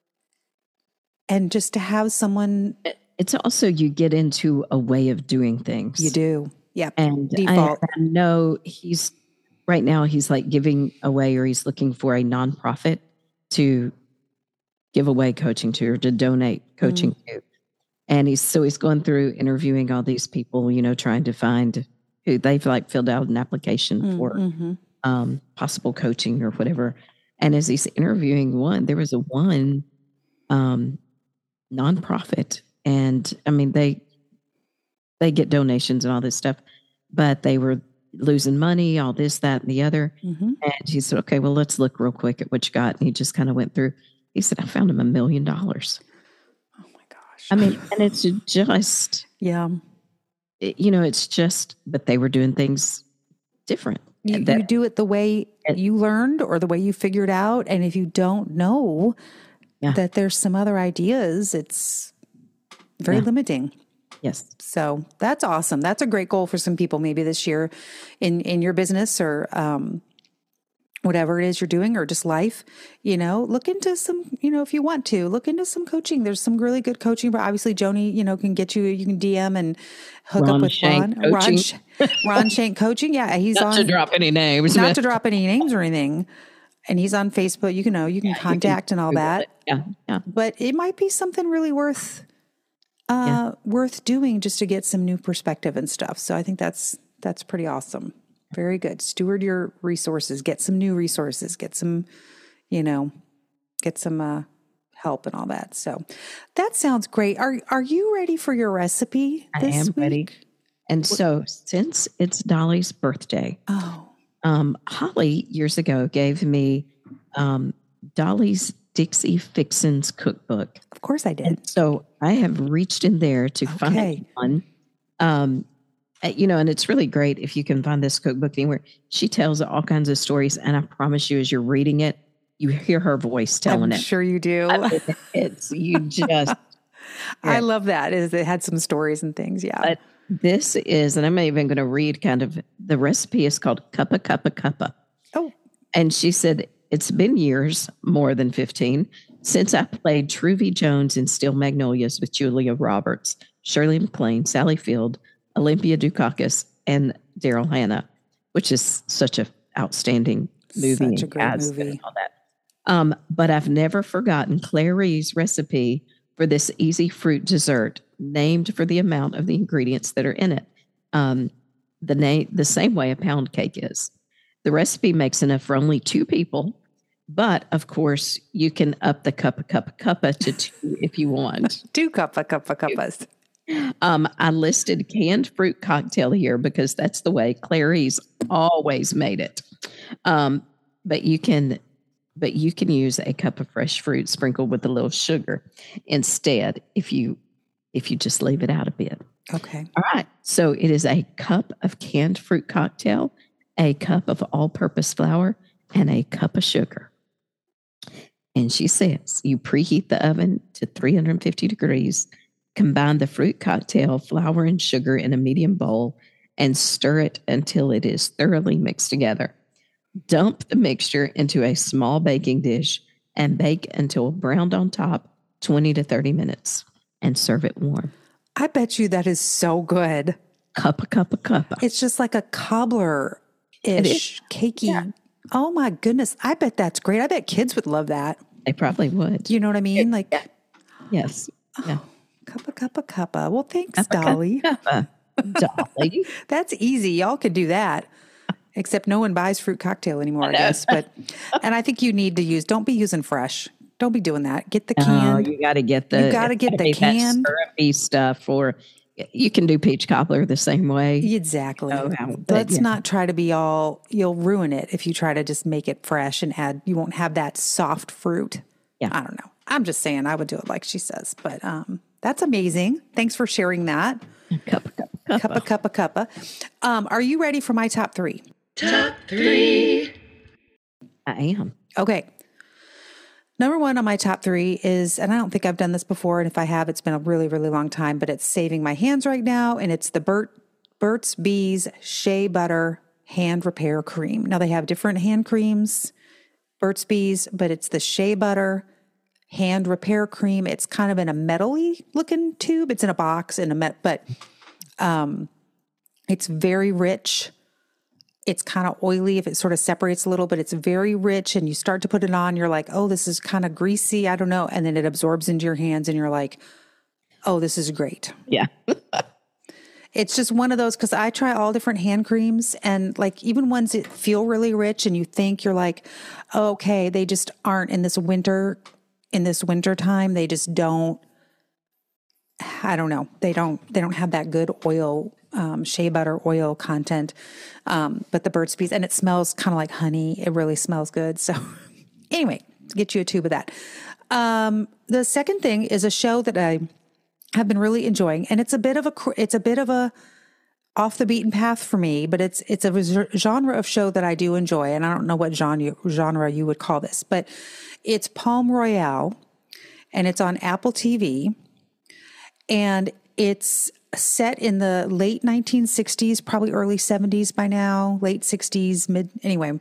And just to have someone. It's also, you get into a way of doing things. You do. Yeah. And default. I, I know he's right now, he's like giving away, or he's looking for a nonprofit to give away coaching to, or to donate coaching mm. to. And he's, so he's going through interviewing all these people, you know, trying to find who they've like filled out an application mm, for mm-hmm. um, possible coaching or whatever. And as he's interviewing one, there was a one um, nonprofit, and I mean they they get donations and all this stuff, but they were losing money, all this, that, and the other. Mm-hmm. And he said, okay, well, let's look real quick at what you got. And he just kind of went through. He said, I found him a million dollars. Oh my gosh. I mean, and it's just, yeah, it, you know, it's just, but they were doing things different. You, that, you do it the way it, you learned or the way you figured out. And if you don't know yeah. that there's some other ideas, it's very yeah. limiting. Yes. So that's awesome. That's a great goal for some people maybe this year in, in your business or um, whatever it is you're doing or just life, you know, look into some, you know, if you want to look into some coaching. There's some really good coaching, but obviously Joni, you know, can get you, you can D M and hook Ron up with Shank Ron, Ron, coaching. Ron Shank coaching. Yeah. He's not on. Not to drop any names. Not to drop any names or anything. And he's on Facebook. You can know, you can yeah, contact you can and all that. It. Yeah. Yeah. But it might be something really worth Uh, yeah. worth doing just to get some new perspective and stuff. So I think that's, that's pretty awesome. Very good. Steward your resources, get some new resources, get some, you know, get some, uh, help and all that. So that sounds great. Are, are you ready for your recipe this I am week? ready. And what? So since it's Dolly's birthday, oh, um, Holly years ago gave me, um, Dolly's Dixie Fixins cookbook. Of course I did. And so I have reached in there to okay. find one. Um, you know, and it's really great if you can find this cookbook anywhere. She tells all kinds of stories, and I promise you, as you're reading it, you hear her voice telling I'm it. Sure you do. I mean, it's you just. Yeah. I love that. Is it had some stories and things? Yeah. But this is, and I'm even going to read kind of the recipe is called Cuppa Cuppa Cuppa. Oh, and she said. It's been years, more than fifteen, since I played Truvy Jones in Steel Magnolias with Julia Roberts, Shirley MacLaine, Sally Field, Olympia Dukakis, and Daryl Hannah, which is such an outstanding movie. Such a great movie. And all that. Um, but I've never forgotten Clary's recipe for this easy fruit dessert, named for the amount of the ingredients that are in it. Um, the name, the same way a pound cake is. The recipe makes enough for only two people. But of course, you can up the cuppa cuppa cuppa to two if you want. Two cuppa cuppa cuppas. Um, I listed canned fruit cocktail here because that's the way Clary's always made it. Um, but you can, but you can use a cup of fresh fruit sprinkled with a little sugar instead if you if you just leave it out a bit. Okay. All right. So it is a cup of canned fruit cocktail, a cup of all-purpose flour, and a cup of sugar. And she says, you preheat the oven to three hundred fifty degrees, combine the fruit cocktail, flour, and sugar in a medium bowl, and stir it until it is thoroughly mixed together. Dump the mixture into a small baking dish and bake until browned on top, twenty to thirty minutes, and serve it warm. I bet you that is so good. Cuppa, cuppa, cuppa. It's just like a cobbler-ish, cakey. Yeah. Oh my goodness. I bet that's great. I bet kids would love that. They probably would. You know what I mean? It, like, yeah. Yes. Oh, yeah. Cuppa, cuppa, cuppa. Well, thanks, Cuppa, Dolly. Cuppa, Dolly. That's easy. Y'all could do that. Except no one buys fruit cocktail anymore, I, I guess. But, and I think you need to use, don't be using fresh. Don't be doing that. Get the canned. Oh, you got to get the, you got to get the canned syrupy stuff, or you can do peach cobbler the same way. Exactly. Oh, but, Let's yeah. not try to be all, you'll ruin it if you try to just make it fresh and add, you won't have that soft fruit. Yeah. I don't know. I'm just saying I would do it like she says, but um, that's amazing. Thanks for sharing that. Cuppa, cuppa, cuppa. Cuppa, cuppa, cuppa. Um, are you ready for my top three? Top three. I am. Okay. Number one on my top three is, and I don't think I've done this before, and if I have, it's been a really, really long time, but it's saving my hands right now, and it's the Burt, Burt's Bees Shea Butter Hand Repair Cream. Now, they have different hand creams, Burt's Bees, but it's the Shea Butter Hand Repair Cream. It's kind of in a metal-y looking tube. It's in a box, in a met, but um, it's very rich. It's kind of oily if it sort of separates a little, but it's very rich, and you start to put it on, you're like, oh, this is kind of greasy. I don't know. And then it absorbs into your hands and you're like, oh, this is great. Yeah. It's just one of those, because I try all different hand creams, and like even ones that feel really rich and you think you're like, oh, okay, they just aren't in this winter, in this winter time. They just don't, I don't know. They don't, they don't have that good oil um, shea butter oil content. Um, but the Burt's Bees, and it smells kind of like honey. It really smells good. So anyway, get you a tube of that. Um, the second thing is a show that I have been really enjoying, and it's a bit of a, it's a bit of a off the beaten path for me, but it's, it's a genre of show that I do enjoy. And I don't know what genre, genre you would call this, but it's Palm Royale, and it's on Apple T V, and it's set in the late nineteen sixties, probably early seventies by now, late sixties, mid, anyway,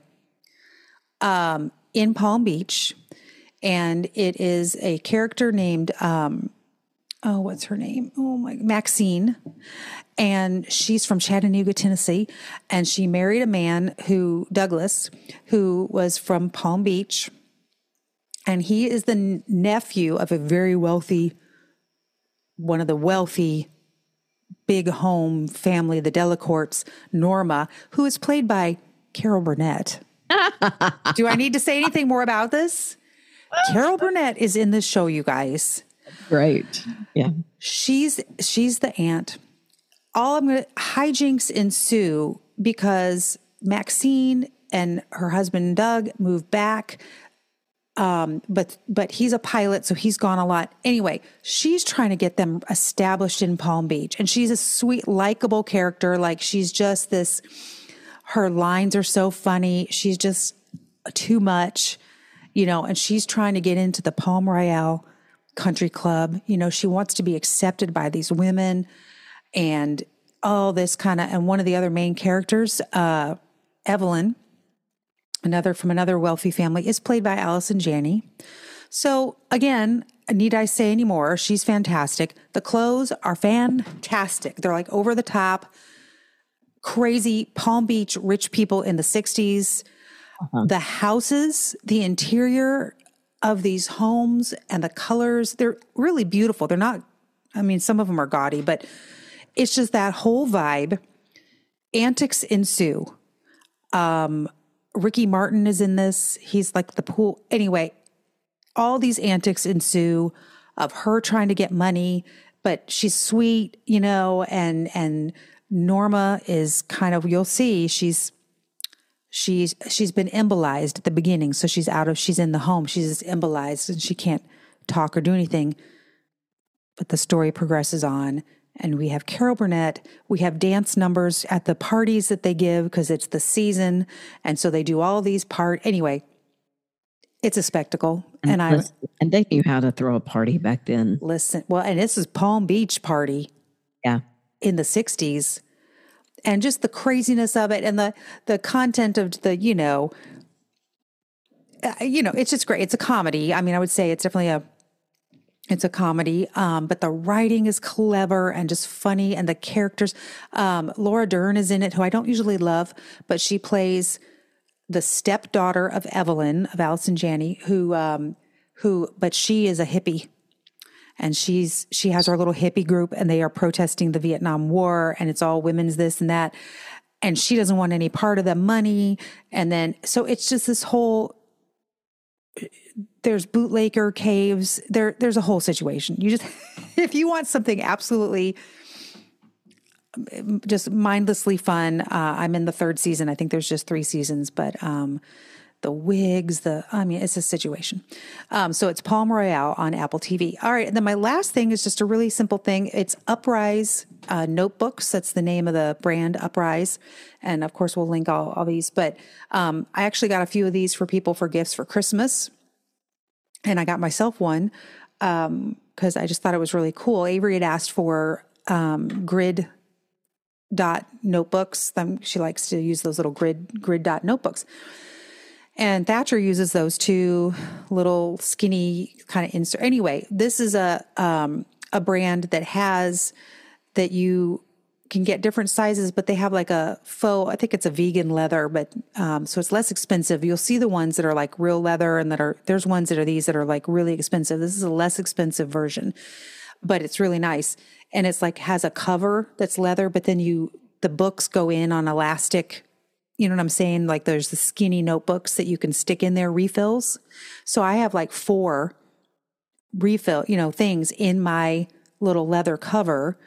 um, in Palm Beach. And it is a character named, um, oh, what's her name? Oh my, Maxine. And she's from Chattanooga, Tennessee. And she married a man who, Douglas, who was from Palm Beach. And he is the nephew of a very wealthy, one of the wealthy big home family, the Delacourts, Norma, who is played by Carol Burnett. Do I need to say anything more about this? Carol Burnett is in this show, you guys. Great. Yeah. She's she's the aunt. All I'm going to hijinks ensue because Maxine and her husband Doug moved back. Um, but but he's a pilot, so he's gone a lot. Anyway, she's trying to get them established in Palm Beach, and she's a sweet, likable character. Like, she's just this. Her lines are so funny. She's just too much, you know. And she's trying to get into the Palm Royale Country Club. You know, she wants to be accepted by these women, and all this kind of. And one of the other main characters, uh, Evelyn, another from another wealthy family, is played by Allison Janney. So again, need I say any more? She's fantastic. The clothes are fantastic. They're like over the top, crazy Palm Beach rich people in the sixties. Uh-huh. The houses, the interior of these homes and the colors, they're really beautiful. They're not, I mean, some of them are gaudy, but it's just that whole vibe. Antics ensue. Um, Ricky Martin is in this. He's like the pool. Anyway, all these antics ensue of her trying to get money, but she's sweet, you know, and, and Norma is kind of, you'll see she's, she's, she's been embolized at the beginning. So she's out of, she's in the home. She's just embolized and she can't talk or do anything, but the story progresses on. And we have Carol Burnett. We have dance numbers at the parties that they give because it's the season. And so they do all these part. Anyway, it's a spectacle. And, and I and they knew how to throw a party back then. Listen, well, and this is Palm Beach party. Yeah. In the sixties. And just the craziness of it and the the content of the, you know, uh, you know, it's just great. It's a comedy. I mean, I would say it's definitely a It's a comedy, um, but the writing is clever and just funny, and the characters. Um, Laura Dern is in it, who I don't usually love, but she plays the stepdaughter of Evelyn, of Allison Janney, who, um, who, but she is a hippie, and she's she has her little hippie group, and they are protesting the Vietnam War, and it's all women's this and that, and she doesn't want any part of the money, and then so it's just this whole. There's bootlegger caves. There, there's a whole situation. You just, if you want something absolutely just mindlessly fun, uh, I'm in the third season. I think there's just three seasons, but um, the wigs, the, I mean, it's a situation. Um, so it's Palm Royale on Apple T V. All right. And then my last thing is just a really simple thing. It's Uprise uh, Notebooks. That's the name of the brand, Uprise. And of course, we'll link all, all these. But um, I actually got a few of these for people for gifts for Christmas. And I got myself one um, because I just thought it was really cool. Avery had asked for um, grid dot notebooks. Um, she likes to use those little grid grid dot notebooks. And Thatcher uses those two little skinny kind of insert. Anyway, this is a um, a brand that has that you can get different sizes, but they have like a faux, I think it's a vegan leather, but um, so it's less expensive. You'll see the ones that are like real leather and that are, there's ones that are these that are like really expensive. This is a less expensive version, but it's really nice. And it's like has a cover that's leather, but then you, the books go in on elastic, you know what I'm saying? Like there's the skinny notebooks that you can stick in there, refills. So I have like four refill, you know, things in my little leather cover.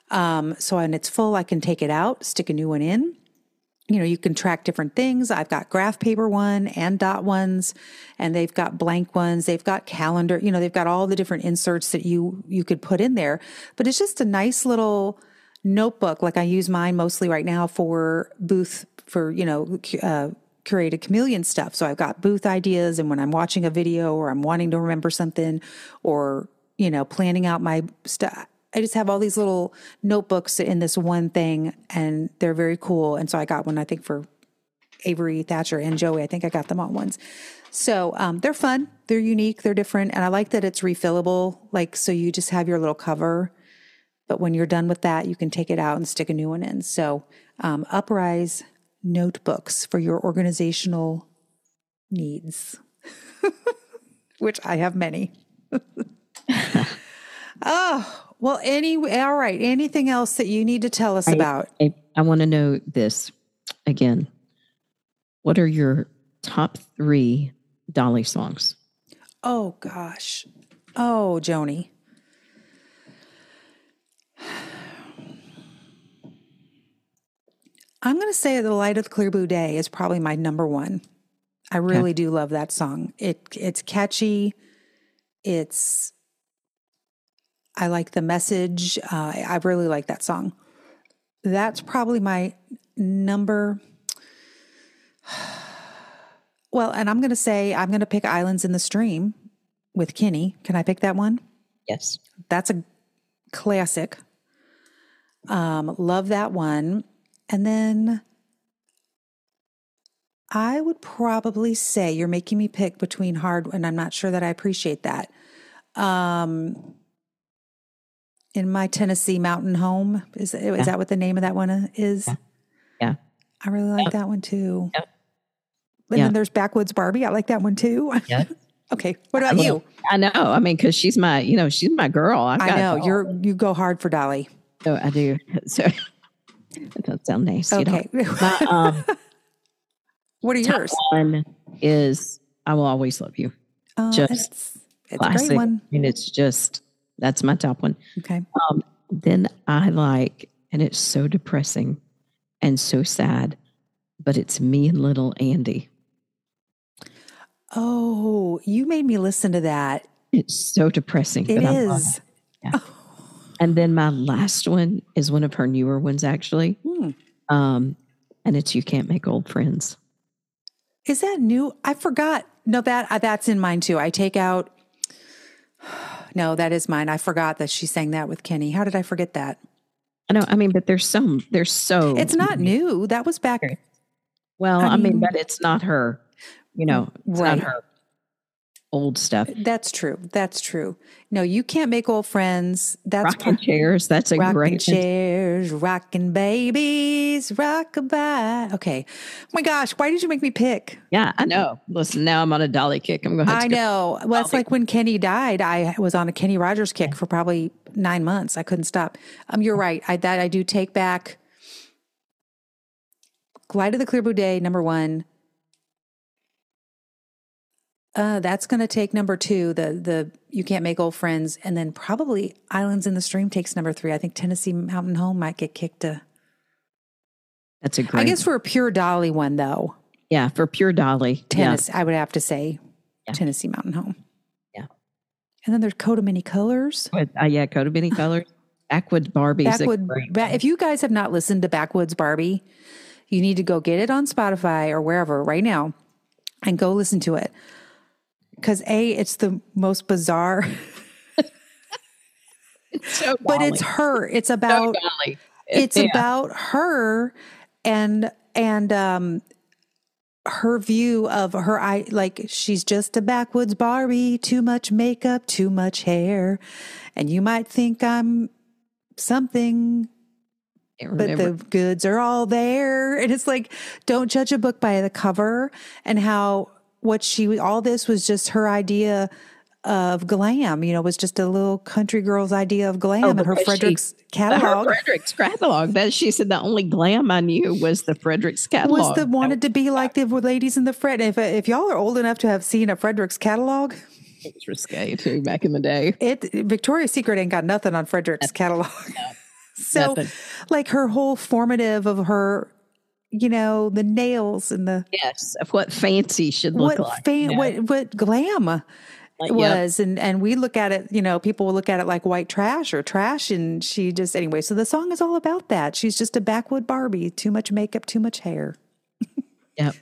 Um, so when it's full, I can take it out, stick a new one in. You know, you can track different things. I've got graph paper one and dot ones, and they've got blank ones. They've got calendar, you know, they've got all the different inserts that you, you could put in there, but it's just a nice little notebook. Like I use mine mostly right now for booth, for, you know, uh, curated chameleon stuff. So I've got booth ideas, and when I'm watching a video or I'm wanting to remember something or, you know, planning out my stuff, I just have all these little notebooks in this one thing, and they're very cool. And so I got one, I think, for Avery, Thatcher, and Joey. I think I got them all once. So um, they're fun. They're unique. They're different. And I like that it's refillable. Like, so you just have your little cover, but when you're done with that, you can take it out and stick a new one in. So um, Uprise notebooks for your organizational needs, which I have many. Oh, well, any, all right. Anything else that you need to tell us I, about? I, I want to know this again. What are your top three Dolly songs? Oh, gosh. Oh, Joni. I'm going to say The Light of the Clear Blue Day is probably my number one. I really okay. do love that song. It It's catchy. It's... I like the message. Uh, I really like that song. That's probably my number. Well, and I'm going to say, I'm going to pick Islands in the Stream with Kenny. Can I pick that one? Yes. That's a classic. Um, love that one. And then I would probably say, you're making me pick between hard, and I'm not sure that I appreciate that. Um, In My Tennessee Mountain Home. Is, is yeah. that what the name of that one is? Yeah. yeah. I really like yep. that one too. Yep. And yep. then there's Backwoods Barbie. I like that one too. Yeah. Okay. What about I you? I know. I mean, cause she's my, you know, she's my girl. I've I got know all. you're, you go hard for Dolly. So I do. So that doesn't sound nice. Okay. You know? My, um, what are top yours? One is I Will Always Love You. Uh, just it's, it's classic. a great one. I mean, it's just, that's my top one. Okay. Um, then I like, and it's so depressing and so sad, but it's Me and Little Andy. Oh, you made me listen to that. It's so depressing. It is. It. Yeah. Oh. And then my last one is one of her newer ones, actually. Hmm. Um, and it's You Can't Make Old Friends. Is that new? I forgot. No, that uh, that's in mine too. I take out. No, that is mine. I forgot that she sang that with Kenny. How did I forget that? I know. I mean, but there's some, there's so. It's not new. That was back. Well, I, I mean, mean, but it's not her, you know, it's right. not her old stuff. That's true. That's true. No, You Can't Make Old Friends. That's Rocking Chairs. That's a rocking great chairs, rocking babies, rockabye. Okay. Oh my gosh, why did you make me pick? Yeah, I know. Listen, now I'm on a Dolly kick. I'm going to. I know. Well, it's like when Kenny died. I was on a Kenny Rogers kick for probably nine months. I couldn't stop. Um, you're right. I that I do take back. Light of the Clear Blue Day, number one. Uh, that's going to take number two, the the You Can't Make Old Friends, and then probably Islands in the Stream takes number three. I think Tennessee Mountain Home might get kicked to. That's a great. I guess for a pure Dolly one, though. Yeah, for pure Dolly. Tennessee, yeah. I would have to say yeah. Tennessee Mountain Home. Yeah. And then there's Coat of Many Colors. With, uh, yeah, Coat of Many Colors. Backwoods Barbie. Backwood, ba- if you guys have not listened to Backwoods Barbie, you need to go get it on Spotify or wherever right now and go listen to it. Because A, it's the most bizarre, it's so but it's her. It's about, so it's yeah. about her and, and, um, her view of her, I like, she's just a backwoods Barbie, too much makeup, too much hair. And you might think I'm something, but the goods are all there. And it's like, don't judge a book by the cover. And how, what she, all this was just her idea of glam, you know, was just a little country girl's idea of glam, oh, and her Fredericks she, catalog. Her Fredericks catalog. That she said the only glam I knew was the Fredericks catalog. Was the wanted to be like the ladies in the Fred. If if y'all are old enough to have seen a Fredericks catalog, it was risque too back in the day. It Victoria's Secret ain't got nothing on Fredericks catalog. No. So Nothing. like her whole formative of her, you know, the nails and the Yes, of what fancy should look what like. fan, you know? what what glam Like, yep. was, and and we look at it, you know, people will look at it like white trash or trash, and she just anyway. So the song is all about that. She's just a backwood Barbie, too much makeup, too much hair. Yep.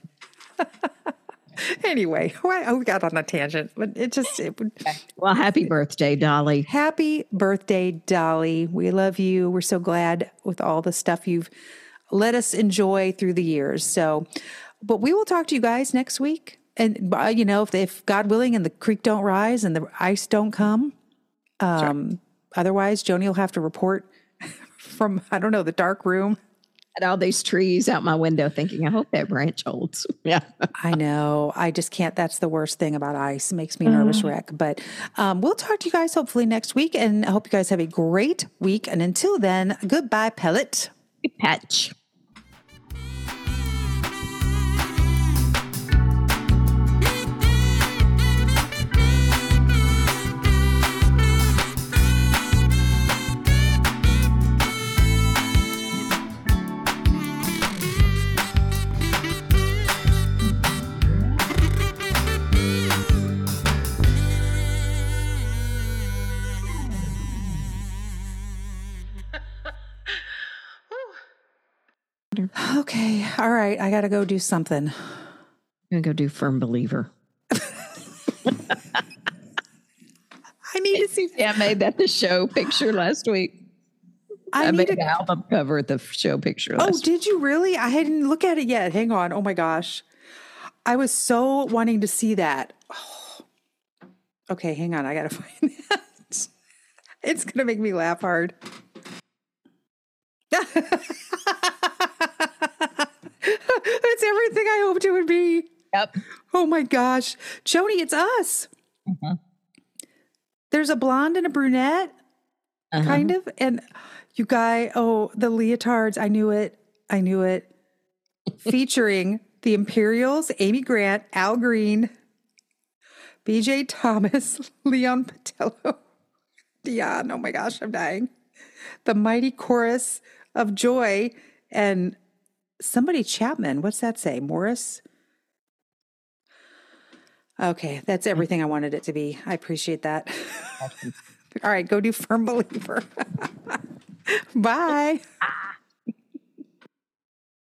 Anyway, well, we got on a tangent, but it just it would. Well, happy birthday, Dolly. Happy birthday, Dolly. We love you. We're so glad with all the stuff you've let us enjoy through the years. So, but we will talk to you guys next week. And, uh, you know, if, if God willing and the creek don't rise and the ice don't come, um, sure. Otherwise, Joni will have to report from, I don't know, the dark room. At all these trees out my window thinking, I hope that branch holds. Yeah. I know. I just can't. That's the worst thing about ice. It makes me nervous wreck. But um, we'll talk to you guys hopefully next week. And I hope you guys have a great week. And until then, goodbye, Pellet. Good patch. Okay. All right. I got to go do something. I'm going to go do Firm Believer. I need to see. Yeah, I made that the show picture last week. I, I need made to... the album cover at the show picture last Oh, week. did you really? I hadn't looked at it yet. Hang on. Oh my gosh. I was so wanting to see that. Oh. Okay, hang on. I got to find that. It's going to make me laugh hard. It's everything I hoped it would be. Yep. Oh my gosh. Joni, it's us. Mm-hmm. There's a blonde and a brunette, uh-huh. kind of. And you guy, oh, the leotards. I knew it. I knew it. Featuring the Imperials, Amy Grant, Al Green, B J Thomas, Leon Patello, Dion. Oh my gosh, I'm dying. The mighty chorus of joy and somebody Chapman. What's that say? Morris? Okay, that's everything I wanted it to be. I appreciate that. Awesome. All right, go do Firm Believer. Bye. Bye.